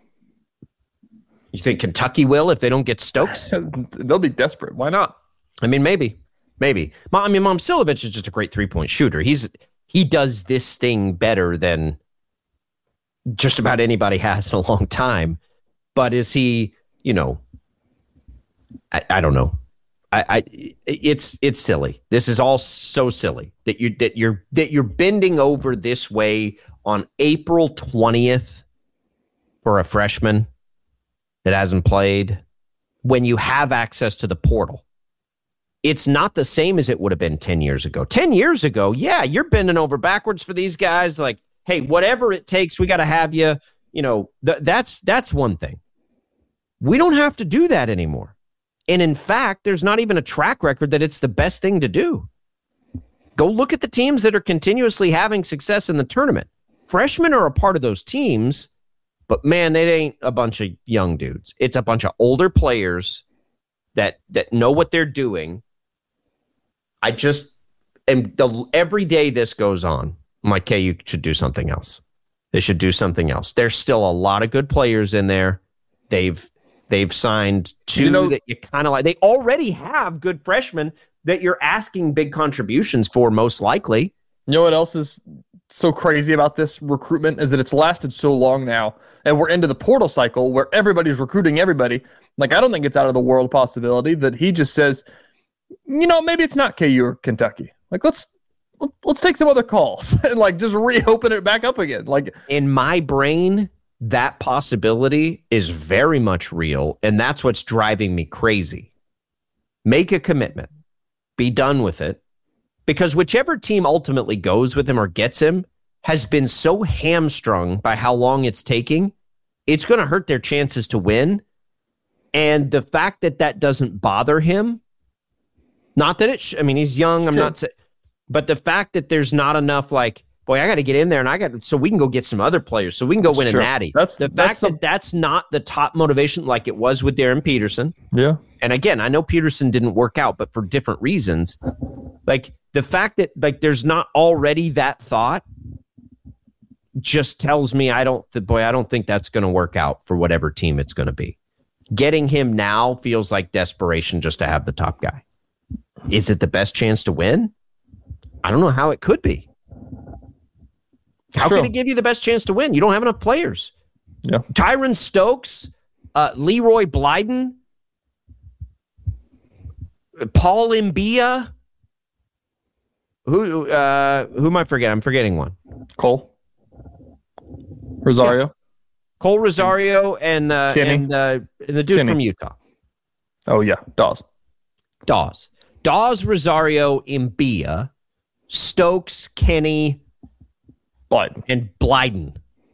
You think Kentucky will if they don't get Stokes? They'll be desperate. Why not? I mean, maybe. Maybe. I mean, Momcilovic is just a great three-point shooter. He's He does this thing better than just about anybody has in a long time. But is he, you know, I, I don't know. I, I it's it's silly. This is all so silly that you that you're that you're bending over this way on April twentieth for a freshman that hasn't played when you have access to the portal. It's not the same as it would have been ten years ago. ten years ago, yeah, you're bending over backwards for these guys. Like, hey, whatever it takes, we got to have you. You know, th- that's that's one thing. We don't have to do that anymore. And in fact, there's not even a track record that it's the best thing to do. Go look at the teams that are continuously having success in the tournament. Freshmen are a part of those teams, but man, it ain't a bunch of young dudes. It's a bunch of older players that that know what they're doing. I just, and the, every day this goes on, I'm like, hey, you should do something else. They should do something else. There's still a lot of good players in there. They've They've signed two you know, that you kind of like. They already have good freshmen that you're asking big contributions for, most likely. You know what else is so crazy about this recruitment is that it's lasted so long now, and we're into the portal cycle where everybody's recruiting everybody. Like, I don't think it's out of the world possibility that he just says, you know, maybe it's not K U or Kentucky. Like, let's let's take some other calls and like just reopen it back up again. Like, in my brain, that possibility is very much real, and that's what's driving me crazy. Make a commitment. Be done with it. Because whichever team ultimately goes with him or gets him has been so hamstrung by how long it's taking, it's going to hurt their chances to win. And the fact that that doesn't bother him, not that it, sh- I mean, he's young, I'm sure. not saying, but the fact that there's not enough like, boy, I got to get in there and I got so we can go get some other players so we can go that's win true. a natty. That's the that's fact some... that that's not the top motivation like it was with Darren Peterson. Yeah. And again, I know Peterson didn't work out, but for different reasons. Like the fact that like there's not already that thought just tells me I don't th- boy, I don't think that's going to work out for whatever team it's going to be. Getting him now feels like desperation just to have the top guy. Is it the best chance to win? I don't know how it could be. How True. can it give you the best chance to win? You don't have enough players. Yeah. Tyron Stokes, uh, Leroy Blyden, Paul Mbia. Who uh, who am I forgetting? I'm forgetting one. Cole. Rosario. Yeah. Cole Rosario and uh, and, uh, and the dude Kenny. from Utah. Oh, yeah. Dawes. Dawes. Dawes, Rosario, Mbia, Stokes, Kenny, Blyden. And Blyden.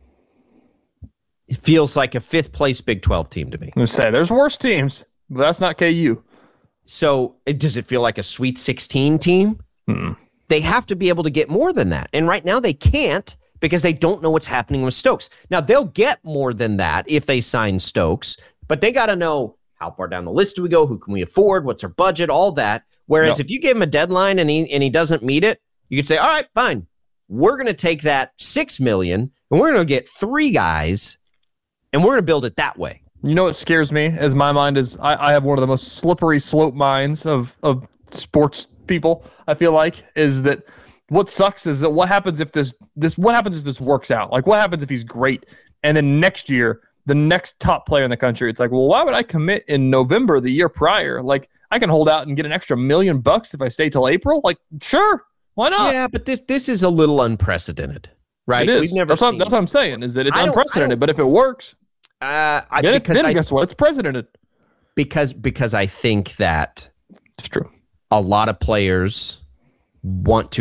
It feels like a fifth place Big twelve team to me. Let's say there's worse teams, but that's not K U. So it, does it feel like a Sweet sixteen team? Mm. They have to be able to get more than that. And right now they can't because they don't know what's happening with Stokes. Now they'll get more than that if they sign Stokes, but they got to know how far down the list do we go? Who can we afford? What's our budget? All that. Whereas no. if you give him a deadline and he and he doesn't meet it, you could say, all right, fine. We're going to take that six million dollars and we're going to get three guys and we're going to build it that way. You know what scares me as my mind is I, I have one of the most slippery slope minds of, of sports people, I feel like, is that what sucks is that what happens if this, this, what happens if this works out? Like what happens if he's great? And then next year, the next top player in the country, it's like, well, why would I commit in November the year prior? Like I can hold out and get an extra million bucks if I stay till April. Like, sure. Why not? Yeah, but this this is a little unprecedented, right? It is. We've never that's, what, seen that's what I'm saying, is that it's I don't, unprecedented, I don't, but if it works, uh, I, then, because then I, guess what? It's precedented. Because, because I think that it's true. A lot of players want to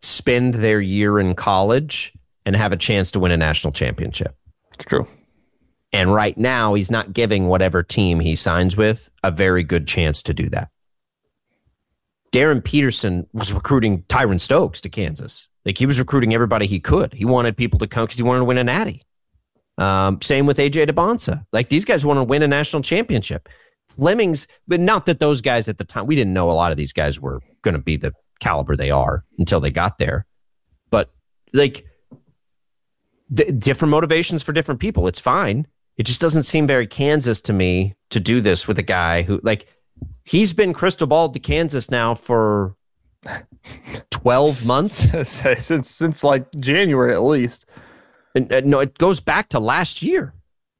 spend their year in college and have a chance to win a national championship. It's true. And right now, he's not giving whatever team he signs with a very good chance to do that. Darren Peterson was recruiting Tyron Stokes to Kansas. Like, he was recruiting everybody he could. He wanted people to come because he wanted to win a natty. Um, same with A J DeBonsa. Like, these guys want to win a national championship. Fleming's, but not that those guys at the time, we didn't know a lot of these guys were going to be the caliber they are until they got there. But, like, d- different motivations for different people. It's fine. It just doesn't seem very Kansas to me to do this with a guy who, like, he's been crystal balled to Kansas now for twelve months. since, since like January at least. And, uh, no, it goes back to last year.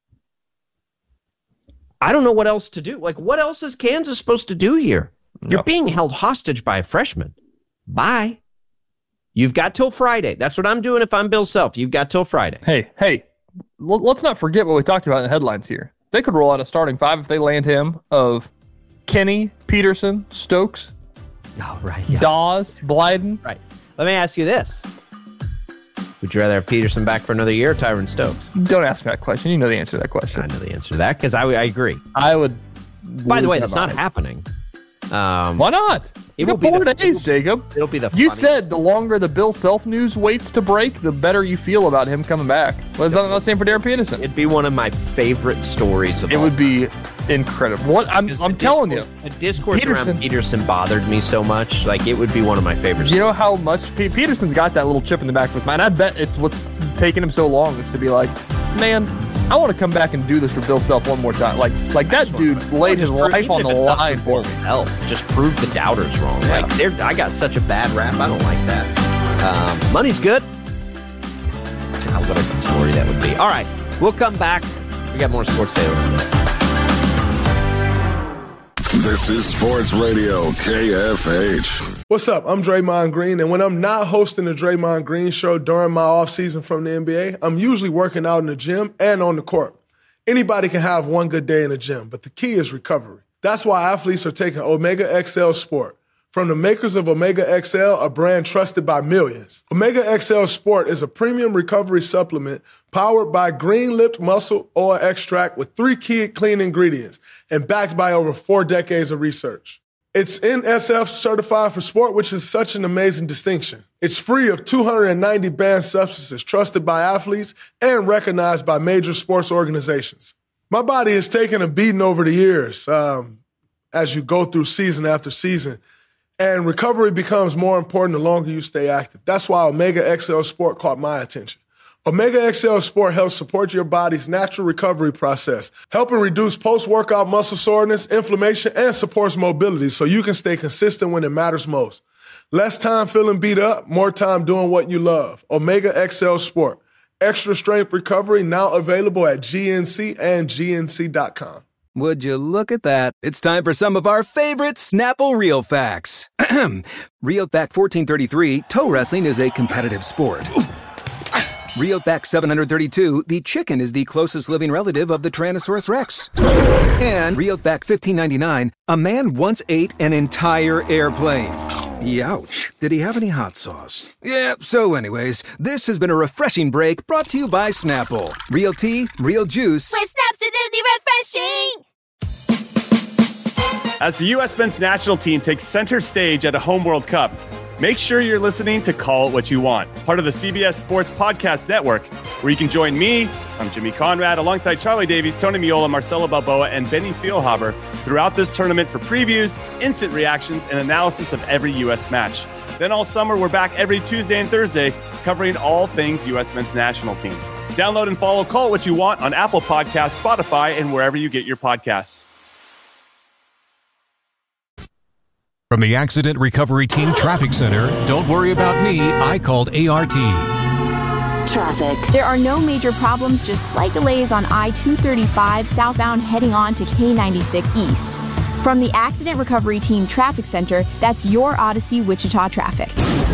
I don't know what else to do. Like, what else is Kansas supposed to do here? You're Yep. being held hostage by a freshman. Bye. You've got till Friday. That's what I'm doing if I'm Bill Self. You've got till Friday. Hey, hey, l- let's not forget what we talked about in the headlines here. They could roll out a starting five if they land him of Kenny, Peterson, Stokes, oh, right, yeah. Dawes, Blyden. Right. Let me ask you this. Would you rather have Peterson back for another year or Tyron Stokes? Don't ask me that question. You know the answer to that question. I know the answer to that because I, I agree. I would. By the way, lose that's my not mind. happening. Um, Why not? It You will got be four the- days, Jacob. It'll be the You funniest. said the longer the Bill Self news waits to break, the better you feel about him coming back. Well, is that not the same for Darren Peterson? It'd be one of my favorite stories of It all would be incredible. What I'm, Because I'm the telling you, discourse- The discourse Peterson- around Peterson bothered me so much. Like, it would be one of my favorites. you know how much P- Peterson's got that little chip in the back with mine. I bet it's what's taking him so long is to be like, man, I want to come back and do this for Bill Self one more time. Like, like that dude laid his Just prove- life even on if the it's not line for for Bill him. Self, just prove the doubters wrong. Like, they're, I got such a bad rap. I don't like that. Um, money's good. God, what a story that would be. All right, we'll come back. We got more Sports Day. This is Sports Radio K F H. What's up? I'm Draymond Green, and when I'm not hosting the Draymond Green Show during my offseason from the N B A, I'm usually working out in the gym and on the court. Anybody can have one good day in the gym, but the key is recovery. That's why athletes are taking Omega X L Sport. From the makers of Omega X L, a brand trusted by millions. Omega X L Sport is a premium recovery supplement powered by green-lipped muscle oil extract with three key clean ingredients and backed by over four decades of research. It's N S F certified for sport, which is such an amazing distinction. It's free of two hundred ninety banned substances trusted by athletes and recognized by major sports organizations. My body has taken a beating over the years um, as you go through season after season. And recovery becomes more important the longer you stay active. That's why Omega X L Sport caught my attention. Omega X L Sport helps support your body's natural recovery process, helping reduce post-workout muscle soreness, inflammation, and supports mobility so you can stay consistent when it matters most. Less time feeling beat up, more time doing what you love. Omega X L Sport. Extra strength recovery now available at G N C and G N C dot com. Would you look at that? It's time for some of our favorite Snapple Real Facts. Real Fact fourteen thirty-three, toe wrestling is a competitive sport. Real Fact seven hundred thirty-two, the chicken is the closest living relative of the Tyrannosaurus Rex. And Real Fact fifteen ninety-nine, a man once ate an entire airplane. Youch. Did he have any hot sauce? Yeah, so anyways, this has been a refreshing break brought to you by Snapple. Real tea, real juice. With Snap's refreshing. As the U S men's national team takes center stage at a home World Cup, make sure you're listening to Call It What You Want, part of the C B S Sports Podcast Network, where you can join me, I'm Jimmy Conrad, alongside Charlie Davies, Tony Miola, Marcelo Balboa, and Benny Fieldhaber throughout this tournament for previews, instant reactions, and analysis of every U S match. Then all summer, we're back every Tuesday and Thursday, covering all things U S men's national team. Download and follow Call It What You Want on Apple Podcasts, Spotify, and wherever you get your podcasts. From the Accident Recovery Team Traffic Center, don't worry about me, I called A R T. Traffic. There are no major problems, just slight delays on I two thirty-five southbound heading on to K ninety-six East. From the Accident Recovery Team Traffic Center, that's your Odyssey Wichita traffic.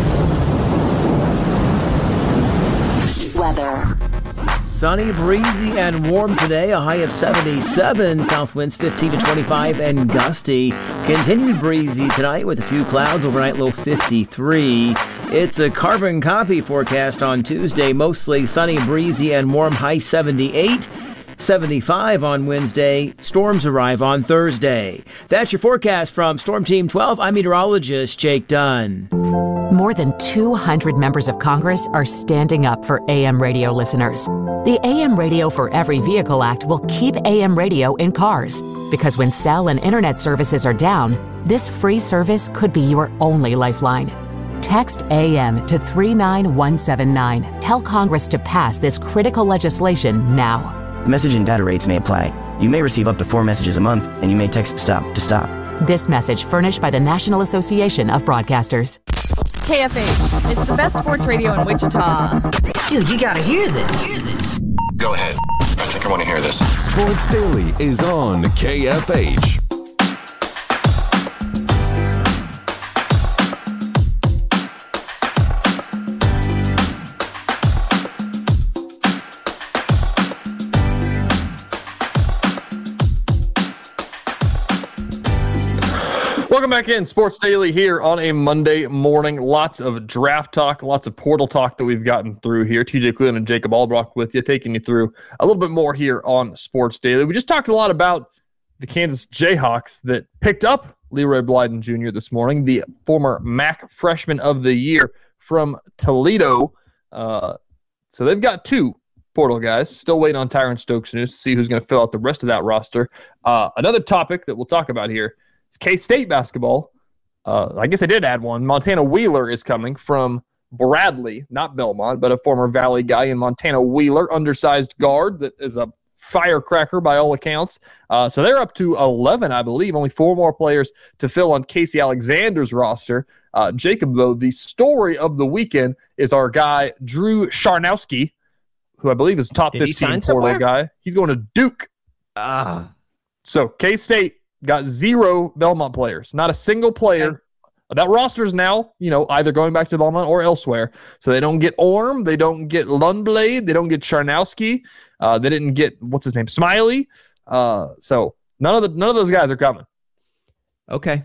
Weather. Sunny, breezy, and warm today. A high of seventy-seven. South winds fifteen to twenty-five and gusty. Continued breezy tonight with a few clouds. Overnight low fifty-three. It's a carbon copy forecast on Tuesday. Mostly sunny, breezy, and warm. High seventy-eight. seventy-five on Wednesday. Storms arrive on Thursday. That's your forecast from Storm Team twelve. I'm meteorologist Jake Dunn. More than two hundred members of Congress are standing up for A M radio listeners. The A M Radio for Every Vehicle Act will keep A M radio in cars, because when cell and internet services are down, this free service could be your only lifeline. Text A M to three nine one seven nine. Tell Congress to pass this critical legislation now. Message and data rates may apply. You may receive up to four messages a month, and you may text STOP to stop. This message furnished by the National Association of Broadcasters. K F H, it's the best sports radio in Wichita. Dude, you gotta hear this. Hear this. Go ahead. I think I want to hear this. Sports Daily is on K F H. Welcome back in Sports Daily here on a Monday morning. Lots of draft talk, lots of portal talk that we've gotten through here. T J Cleveland and Jacob Albrock with you, taking you through a little bit more here on Sports Daily. We just talked a lot about the Kansas Jayhawks that picked up Leroy Blyden Junior this morning, the former M A C Freshman of the Year from Toledo. Uh, so they've got two portal guys. Still waiting on Tyron Stokes news to see who's going to fill out the rest of that roster. Uh, another topic that we'll talk about here is K-State basketball. Uh, I guess I did add one. Montana Wheeler is coming from Bradley, not Belmont, but a former Valley guy in Montana Wheeler, undersized guard that is a firecracker by all accounts. Uh, so they're up to eleven, I believe. Only four more players to fill on Casey Alexander's roster. Uh, Jacob, though, the story of the weekend is our guy, Drew Charnowski, who I believe is top Did fifteen portal guy. He's going to Duke. Ah. So K-State got zero Belmont players, not a single player. Okay. That roster is now, you know, either going back to Belmont or elsewhere. So they don't get Orm, they don't get Lundblade, they don't get Charnowski, uh, they didn't get what's his name, Smiley. Uh, so none of the none of those guys are coming. Okay.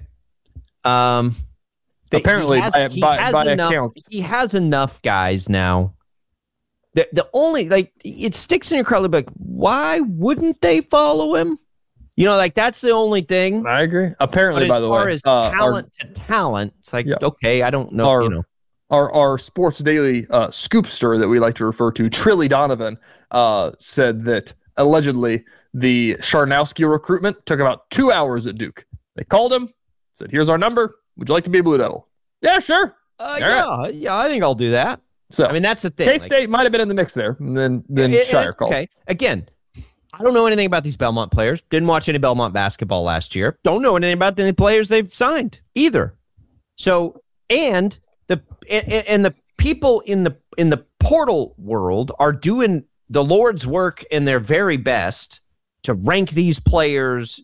Um, apparently, he has, by, he by, has by enough. account, He has enough guys now. The the only like it sticks in your craw, like why wouldn't they follow him? You know, like that's the only thing. I agree. Apparently, but by the way, as far as talent our, to talent, it's like yeah. okay, I don't know. Our, you know, our our Sports Daily uh, scoopster that we like to refer to, Trilly Donovan, uh, said that allegedly the Charnowski recruitment took about two hours at Duke. They called him, said, "Here's our number. Would you like to be a Blue Devil?" Yeah, sure. Uh, yeah, right. yeah, I think I'll do that. So I mean, that's the thing. K-State like, might have been in the mix there, and then then it, Shire called. Okay, again. I don't know anything about these Belmont players. Didn't watch any Belmont basketball last year. Don't know anything about any players they've signed either. So, and the and, and the people in the in the portal world are doing the Lord's work in their very best to rank these players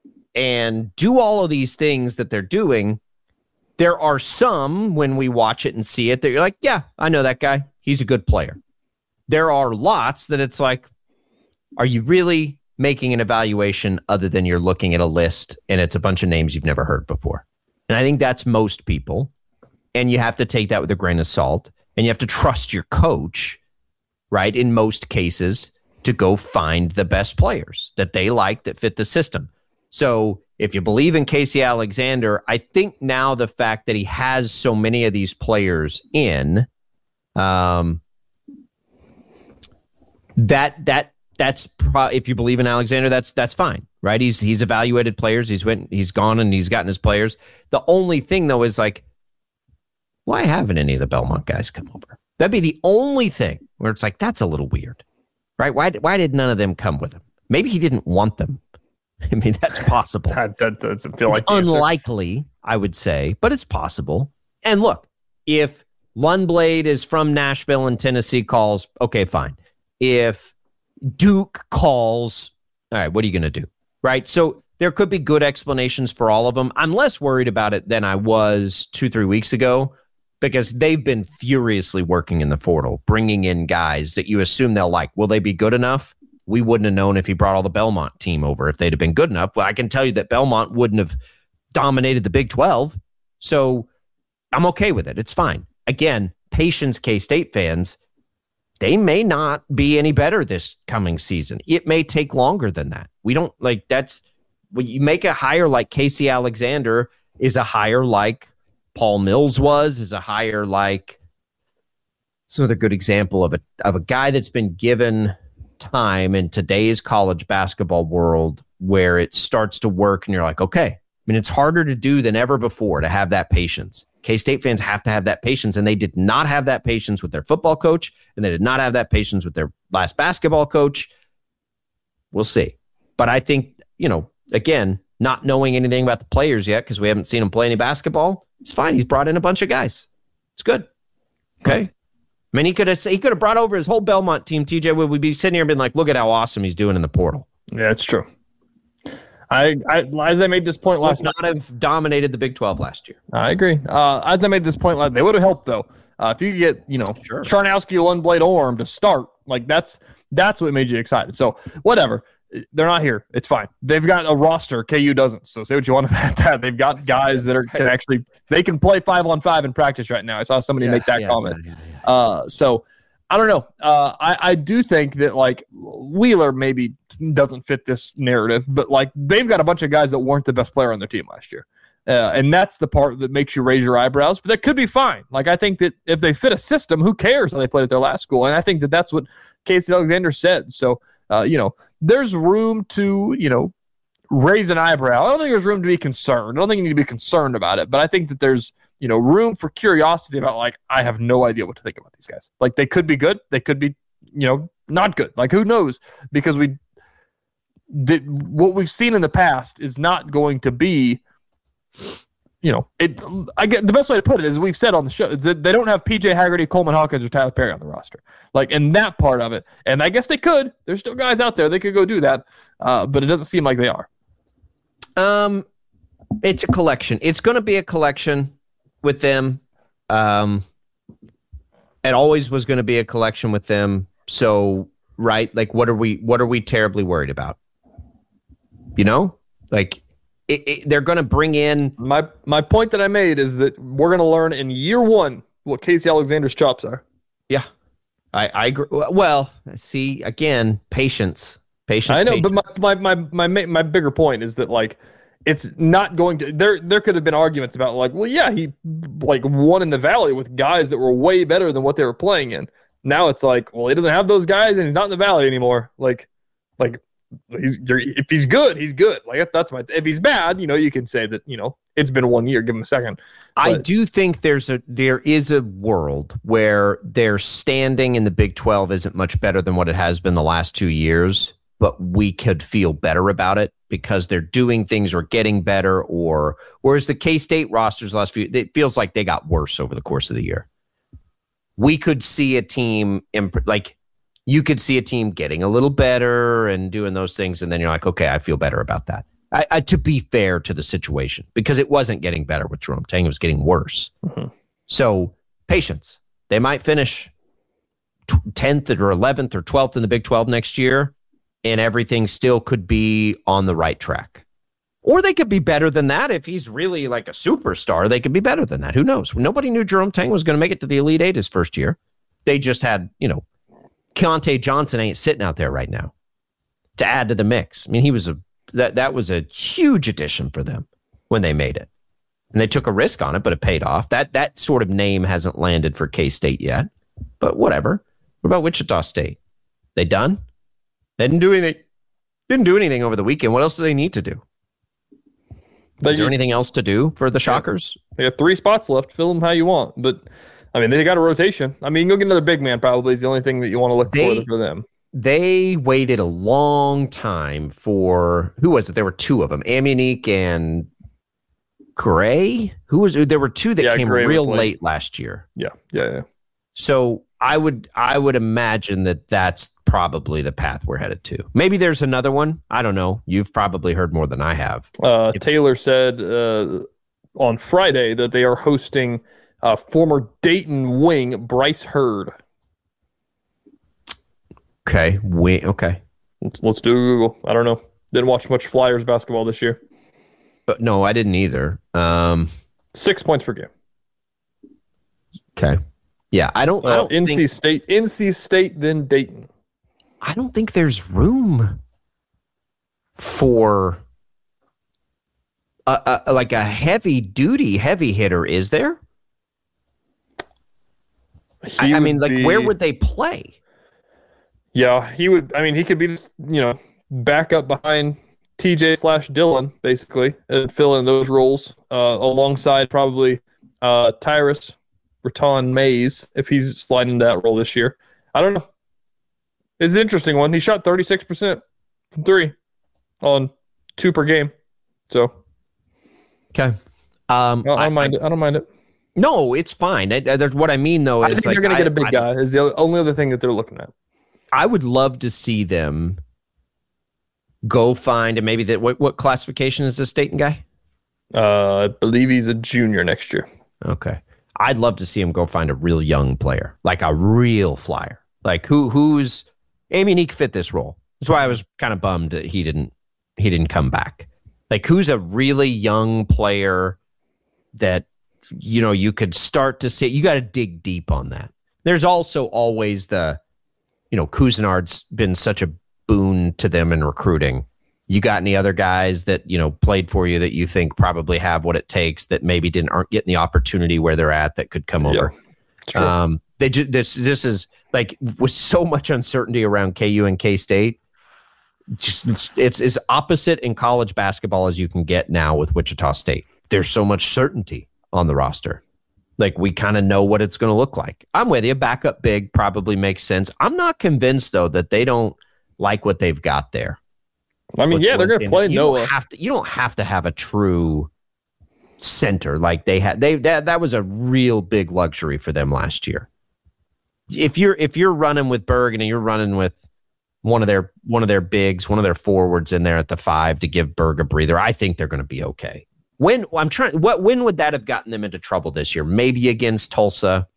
and do all of these things that they're doing. There are some when we watch it and see it that you're like, yeah, I know that guy. He's a good player. There are lots that it's like, are you really making an evaluation other than you're looking at a list and it's a bunch of names you've never heard before? And I think that's most people. And you have to take that with a grain of salt. And you have to trust your coach, right, in most cases, to go find the best players that they like that fit the system. So if you believe in Casey Alexander, I think now the fact that he has so many of these players in, um, that that That's pro- if you believe in Alexander, that's that's fine, right? He's he's evaluated players. He's went, he's gone, and he's gotten his players. The only thing though is like, why haven't any of the Belmont guys come over? That'd be the only thing where it's like that's a little weird, right? Why why did none of them come with him? Maybe he didn't want them. I mean, that's possible. that, that doesn't feel it's like the unlikely, answer. I would say, but it's possible. And look, if Lundblade is from Nashville and Tennessee calls, okay, fine. If Duke calls, all right, what are you going to do? Right? So there could be good explanations for all of them. I'm less worried about it than I was two, three weeks ago because they've been furiously working in the portal, bringing in guys that you assume they'll like. Will they be good enough? We wouldn't have known if he brought all the Belmont team over if they'd have been good enough. Well, I can tell you that Belmont wouldn't have dominated the Big twelve. So I'm okay with it. It's fine. again, patience, K-State fans, they may not be any better this coming season. It may take longer than that. We don't like that's when you make a hire like Casey Alexander is a hire like Paul Mills was, is a hire like it's another good example of a of a guy that's been given time in today's college basketball world where it starts to work and you're like, okay. I mean, it's harder to do than ever before to have that patience. K-State fans have to have that patience, and they did not have that patience with their football coach, and they did not have that patience with their last basketball coach. We'll see. But I think, you know, again, not knowing anything about the players yet because we haven't seen him play any basketball, it's fine. He's brought in a bunch of guys. It's good. Okay? I mean, he could have he could have brought over his whole Belmont team, T J. Would we be sitting here and been like, look at how awesome he's doing in the portal? Yeah, it's true. I, I as I made this point last night, not have dominated the Big twelve last year. I agree. Uh, as I made this point last, they would have helped though. Uh, if you could get, you know, sure. Charnowski, Lundblade, Orm to start, like that's that's what made you excited. So whatever, they're not here. It's fine. They've got a roster. K U doesn't. So say what you want about that. They've got guys that are can actually they can play five on five in practice right now. I saw somebody yeah, make that yeah, comment. Yeah, yeah, yeah. Uh, so I don't know. Uh, I I do think that like Wheeler maybe doesn't fit this narrative, but like they've got a bunch of guys that weren't the best player on their team last year. Uh, and that's the part that makes you raise your eyebrows, but that could be fine. Like, I think that if they fit a system, who cares how they played at their last school? And I think that that's what Casey Alexander said. So, uh, you know, there's room to, you know, raise an eyebrow. I don't think there's room to be concerned. I don't think you need to be concerned about it, but I think that there's, you know, room for curiosity about like, I have no idea what to think about these guys. Like, they could be good. They could be, you know, not good. Like, who knows? Because we, Did, what we've seen in the past is not going to be, you know, it. I get the best way to put it is we've said on the show is that they don't have P J Haggerty, Coleman Hawkins, or Tyler Perry on the roster. Like, in that part of it, and I guess they could. There's still guys out there they could go do that, uh, but it doesn't seem like they are. Um, it's a collection. It's going to be a collection with them. Um, it always was going to be a collection with them. So, right, like, what are we? What are we terribly worried about? You know, like it, it, they're going to bring in my my point that I made is that we're going to learn in year one what Casey Alexander's chops are. Yeah, I, I agree. Well, see, again, patience, patience. I know, patience. but my, my my my my bigger point is that like it's not going to. There there could have been arguments about like, well, yeah, he like won in the Valley with guys that were way better than what they were playing in. Now it's like, well, he doesn't have those guys, and he's not in the Valley anymore. Like, like. He's if he's good, he's good. Like that's my. If he's bad, you know, you can say that. You know, it's been one year. Give him a second. But, I do think there's a there is a world where their standing in the Big twelve isn't much better than what it has been the last two years, but we could feel better about it because they're doing things or getting better. Or whereas the K-State rosters last few, it feels like they got worse over the course of the year. We could see a team imp- like. You could see a team getting a little better and doing those things, and then you're like, okay, I feel better about that. I, I, to be fair to the situation, because it wasn't getting better with Jerome Tang, it was getting worse. Mm-hmm. So, patience. They might finish tenth or eleventh or twelfth in the Big twelve next year, and everything still could be on the right track. Or they could be better than that. If he's really like a superstar, they could be better than that. Who knows? Nobody knew Jerome Tang was going to make it to the Elite Eight his first year. They just had, you know, Keontae Johnson ain't sitting out there right now to add to the mix. I mean, he was a that that was a huge addition for them when they made it, and they took a risk on it, but it paid off. That that sort of name hasn't landed for K-State yet, but whatever. What about Wichita State? They done? They didn't do anything. Didn't do anything over the weekend. What else do they need to do? But Is there you, anything else to do for the Shockers? They got three spots left. Fill them how you want, but. I mean, they got a rotation. I mean, you can go get another big man probably is the only thing that you want to look they, for for them. They waited a long time for, who was it? There were two of them, Amunique and Gray. Who was, there were two that yeah, came Gray real late. late last year. Yeah, yeah, yeah. So I would, I would imagine that that's probably the path we're headed to. Maybe there's another one. I don't know. You've probably heard more than I have. Uh, if, Taylor said uh, on Friday that they are hosting Uh, former Dayton wing Bryce Hurd. Okay, wing. Okay, let's, let's do Google. I don't know. Didn't watch much Flyers basketball this year. But no, I didn't either. Um, Six points per game. Okay. Yeah, I don't. Uh, I don't N C think, State, N C State, then Dayton. I don't think there's room for a, a, like a heavy duty heavy hitter. Is there? I, I mean, like, be, where would they play? Yeah, he would. I mean, he could be, you know, back up behind T J slash Dylan, basically, and fill in those roles uh, alongside probably uh, Tyrus Raton Mays if he's sliding into that role this year. I don't know. It's an interesting one. He shot thirty-six percent from three on two per game. So, okay. Um, I, I don't I, mind I, it. I don't mind it. No, it's fine. I, I, what I mean, though, I is think like, they're going to get a big I, guy. Is the only other thing that they're looking at. I would love to see them go find, and maybe that. What, what classification is this Dayton guy? Uh, I believe he's a junior next year. Okay, I'd love to see him go find a real young player, like a real flyer, like who who's. I mean, he could fit this role. That's why I was kind of bummed that he didn't he didn't come back. Like, who's a really young player that, you know, you could start to see. You got to dig deep on that. There's also always the, you know, Couisnard's been such a boon to them in recruiting. You got any other guys that, you know, played for you that you think probably have what it takes that maybe didn't aren't getting the opportunity where they're at that could come over? Yeah, um, they ju- this this is like with so much uncertainty around K U and K-State. Just it's, it's as opposite in college basketball as you can get now with Wichita State. There's so much certainty on the roster. Like, we kind of know what it's going to look like. I'm with you. Backup big probably makes sense. I'm not convinced, though, that they don't like what they've got there. I mean, yeah, they're going to play you Noah. Don't have to, you don't have to have a true center like they had. They that that was a real big luxury for them last year. If you're if you're running with Bergen and you're running with one of their one of their bigs, one of their forwards in there at the five to give Berg a breather, I think they're going to be okay. When I'm trying, what when would that have gotten them into trouble this year? Maybe against Tulsa.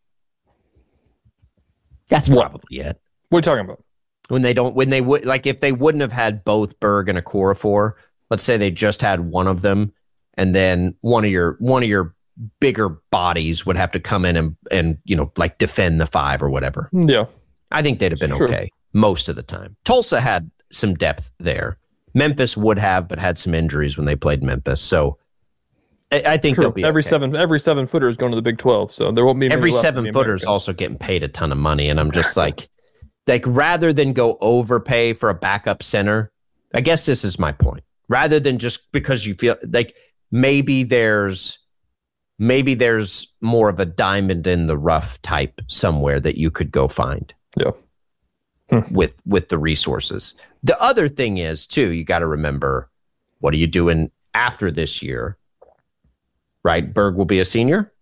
That's probably what? it. What are you talking about? When they don't, when they would, like, if they wouldn't have had both Berg and Okorafor, let's say they just had one of them, and then one of your one of your bigger bodies would have to come in and and you know, like, defend the five or whatever. Yeah, I think they'd have been sure. okay most of the time. Tulsa had some depth there. Memphis would have, but had some injuries when they played Memphis. So I, I think True. they'll be every okay. seven every seven footer is going to the Big twelve, so there won't be many every left seven in the footer is American. also getting paid a ton of money, and I'm just like, like rather than go overpay for a backup center, I guess this is my point. Rather than just because you feel like maybe there's maybe there's more of a diamond in the rough type somewhere that you could go find. Yeah. Hmm. With with the resources. The other thing is, too, you got to remember, what are you doing after this year? Right? Berg will be a senior?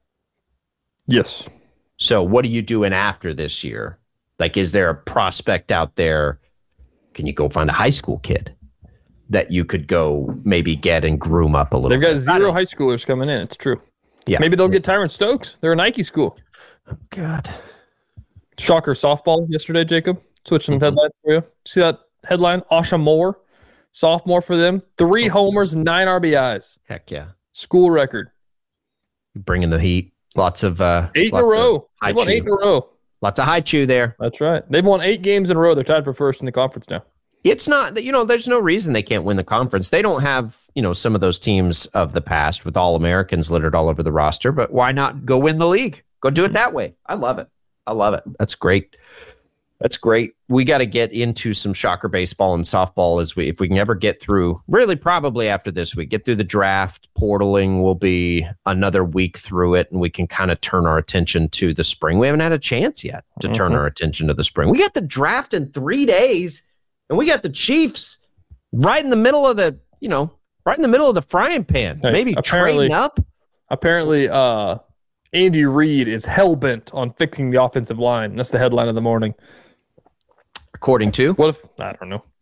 Yes. So what are you doing after this year? Like, is there a prospect out there? Can you go find a high school kid that you could go maybe get and groom up a little They've got bit? zero high schoolers coming in. It's true. Yeah. Maybe they'll get Tyron Stokes. They're a Nike school. Oh, God. Shocker softball yesterday, Jacob. Switch some Mm-hmm. headlines for you. See that headline? Asha Moore, sophomore for them. Three homers, nine R B Is. Heck yeah. School record. Bringing the heat. Lots of uh, Eight in lots a row. High They've won chew. eight in a row. Lots of high chew there. That's right. They've won eight games in a row. They're tied for first in the conference now. It's not that, you know, there's no reason they can't win the conference. They don't have, you know, some of those teams of the past with all Americans littered all over the roster, but why not go win the league? Go do it that way. I love it. I love it. That's great. That's great. We got to get into some Shocker baseball and softball as we, if we can ever get through, really probably after this week, get through the draft. Portaling will be another week through it, and we can kind of turn our attention to the spring. We haven't had a chance yet to Mm-hmm. turn our attention to the spring. We got the draft in three days, and we got the Chiefs right in the middle of the, you know, right in the middle of the frying pan. Hey, Maybe apparently- trading up. Apparently, uh, Andy Reid is hell-bent on fixing the offensive line. That's the headline of the morning. According to? What if, I don't know.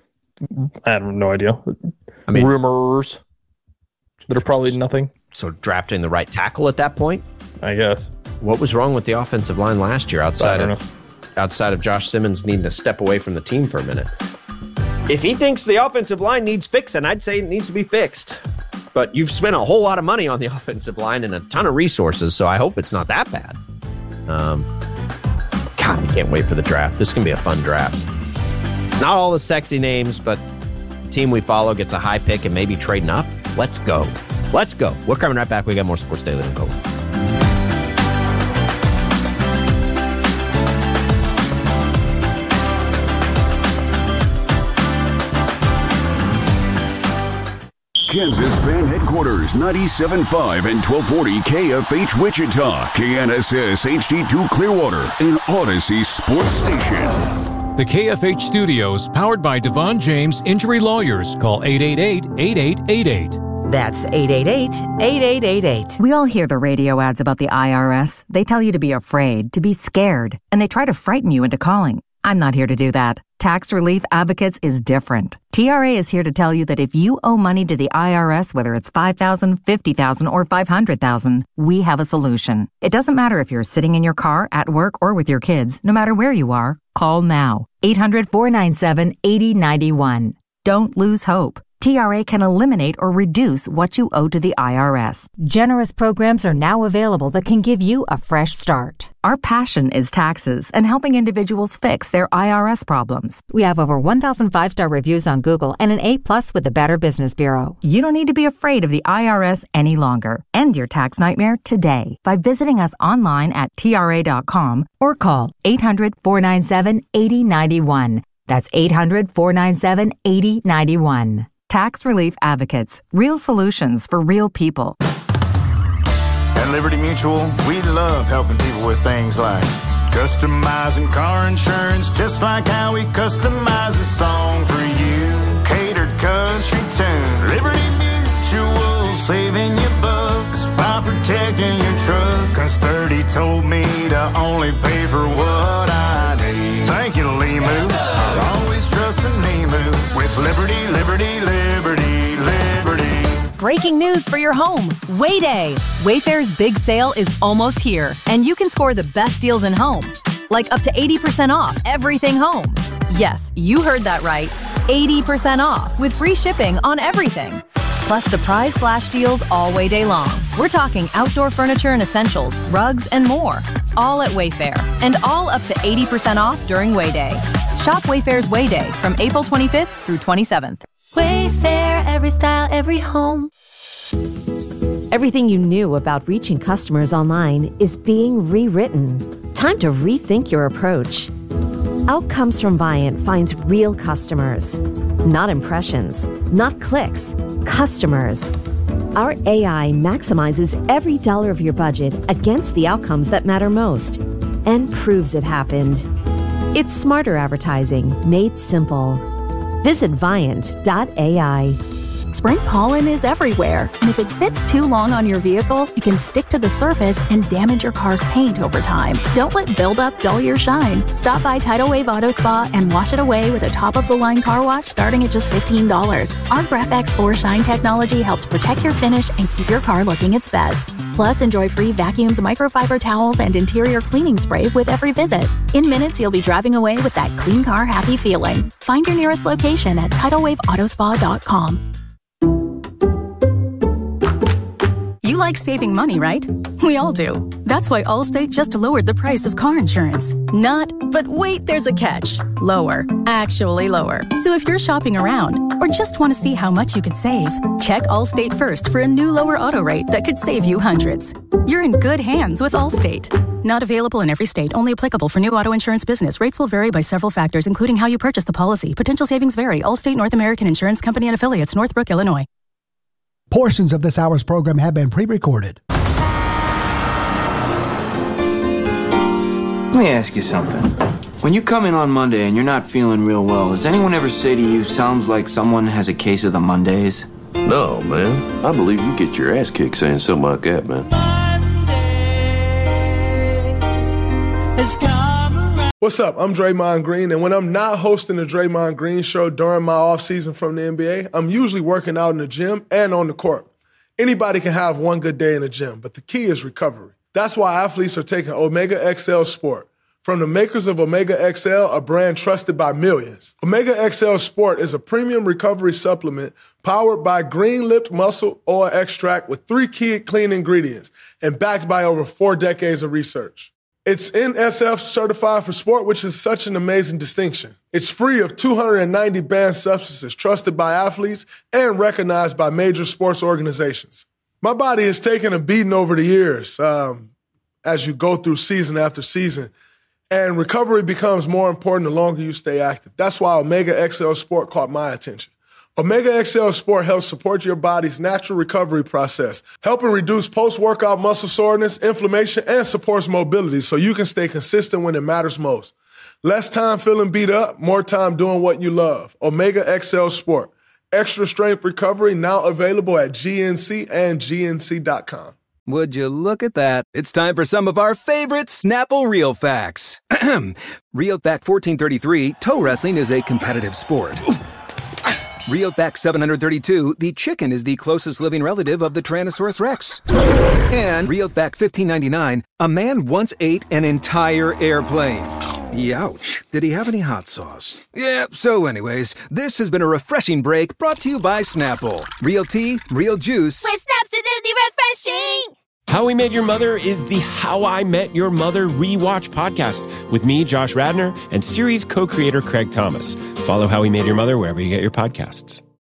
I have no idea. I mean, rumors that are probably nothing. So drafting the right tackle at that point? I guess. What was wrong with the offensive line last year outside I don't of outside of Josh Simmons needing to step away from the team for a minute? If he thinks the offensive line needs fixing, I'd say it needs to be fixed. But you've spent a whole lot of money on the offensive line and a ton of resources, so I hope it's not that bad. Um, God, I can't wait for the draft. This is going to be a fun draft. Not all the sexy names, but the team we follow gets a high pick and maybe trading up. Let's go. Let's go. We're coming right back. We got more Sports Daily to go. Kansas Fan Headquarters, ninety-seven point five and twelve forty K F H Wichita, K N S S H D two Clearwater, an Odyssey Sports Station. The K F H Studios, powered by Devon James Injury Lawyers. Call eight eight eight, eight eight eight eight. That's eight eight eight, eight eight eight eight. We all hear the radio ads about the I R S. They tell you to be afraid, to be scared, and they try to frighten you into calling. I'm not here to do that. Tax Relief Advocates is different. T R A is here to tell you that if you owe money to the I R S, whether it's five thousand dollars, fifty thousand dollars, or five hundred thousand dollars, we have a solution. It doesn't matter if you're sitting in your car, at work, or with your kids. No matter where you are, call now. eight hundred, four nine seven, eight zero nine one. Don't lose hope. T R A can eliminate or reduce what you owe to the I R S. Generous programs are now available that can give you a fresh start. Our passion is taxes and helping individuals fix their I R S problems. We have over one thousand five-star reviews on Google and an A-plus with the Better Business Bureau. You don't need to be afraid of the I R S any longer. End your tax nightmare today by visiting us online at T R A dot com or call eight hundred, four nine seven, eight zero nine one. That's eight hundred, four nine seven, eight zero nine one. Tax Relief Advocates. Real solutions for real people. At Liberty Mutual, we love helping people with things like customizing car insurance, just like how we customize a song for you. Catered country tune. Liberty Mutual, saving you bucks by protecting your truck. Cause Birdie told me to only pay for what I need. Thank you, Limu. I'll always trust in Limu with Liberty, Liberty, Liberty, Liberty. Breaking news for your home. Wayday. Wayfair's big sale is almost here, and you can score the best deals in home. Like up to eighty percent off everything home. Yes, you heard that right. eighty percent off with free shipping on everything. Plus surprise flash deals all Wayday long. We're talking outdoor furniture and essentials, rugs, and more. All at Wayfair, and all up to eighty percent off during Wayday. Shop Wayfair's Wayday from April twenty-fifth through twenty-seventh. Wayfair, every style, every home. Everything you knew about reaching customers online is being rewritten. Time to rethink your approach. Outcomes from Viant finds real customers, not impressions, not clicks, customers. Our A I maximizes every dollar of your budget against the outcomes that matter most and proves it happened. It's smarter advertising made simple. Visit Viant dot A I. Spring pollen is everywhere, and if it sits too long on your vehicle, it can stick to the surface and damage your car's paint over time. Don't let buildup dull your shine. Stop by Tidal Wave Auto Spa and wash it away with a top-of-the-line car wash starting at just fifteen dollars. Our Graph X four Shine technology helps protect your finish and keep your car looking its best. Plus, enjoy free vacuums, microfiber towels, and interior cleaning spray with every visit. In minutes, you'll be driving away with that clean car happy feeling. Find your nearest location at tidal wave auto spa dot com. You like saving money, right? We all do. That's why Allstate just lowered the price of car insurance. Not, but wait, there's a catch. Lower. Actually lower. So if you're shopping around or just want to see how much you could save, check Allstate first for a new lower auto rate that could save you hundreds. You're in good hands with Allstate. Not available in every state. Only applicable for new auto insurance business. Rates will vary by several factors, including how you purchase the policy. Potential savings vary. Allstate North American Insurance Company and Affiliates, Northbrook, Illinois. Portions of this hour's program have been pre-recorded. Let me ask you something. When you come in on Monday and you're not feeling real well, does anyone ever say to you, sounds like someone has a case of the Mondays? No, man. I believe you get your ass kicked saying something like that, man. What's up? I'm Draymond Green, and when I'm not hosting the Draymond Green Show during my offseason from the N B A, I'm usually working out in the gym and on the court. Anybody can have one good day in the gym, but the key is recovery. That's why athletes are taking Omega X L Sport. From the makers of Omega X L, a brand trusted by millions. Omega X L Sport is a premium recovery supplement powered by green-lipped muscle oil extract with three key clean ingredients and backed by over four decades of research. It's N S F certified for sport, which is such an amazing distinction. It's free of two hundred ninety banned substances, trusted by athletes and recognized by major sports organizations. My body has taken a beating over the years um, as you go through season after season, and recovery becomes more important the longer you stay active. That's why Omega X L Sport caught my attention. Omega X L Sport helps support your body's natural recovery process, helping reduce post-workout muscle soreness, inflammation, and supports mobility so you can stay consistent when it matters most. Less time feeling beat up, more time doing what you love. Omega X L Sport. Extra strength recovery now available at G N C and G N C dot com. Would you look at that? It's time for some of our favorite Snapple Real Facts. Real Fact fourteen thirty-three, toe wrestling is a competitive sport. Real Fact seven hundred thirty-two, the chicken is the closest living relative of the Tyrannosaurus Rex. And Real Fact fifteen ninety-nine, a man once ate an entire airplane. Youch. Did he have any hot sauce? Yeah, so anyways, this has been a refreshing break brought to you by Snapple. Real tea, real juice. With Snaps, it's refreshing! How We Met Your Mother is the How I Met Your Mother rewatch podcast with me, Josh Radnor, and series co-creator Craig Thomas. Follow How We Met Your Mother wherever you get your podcasts.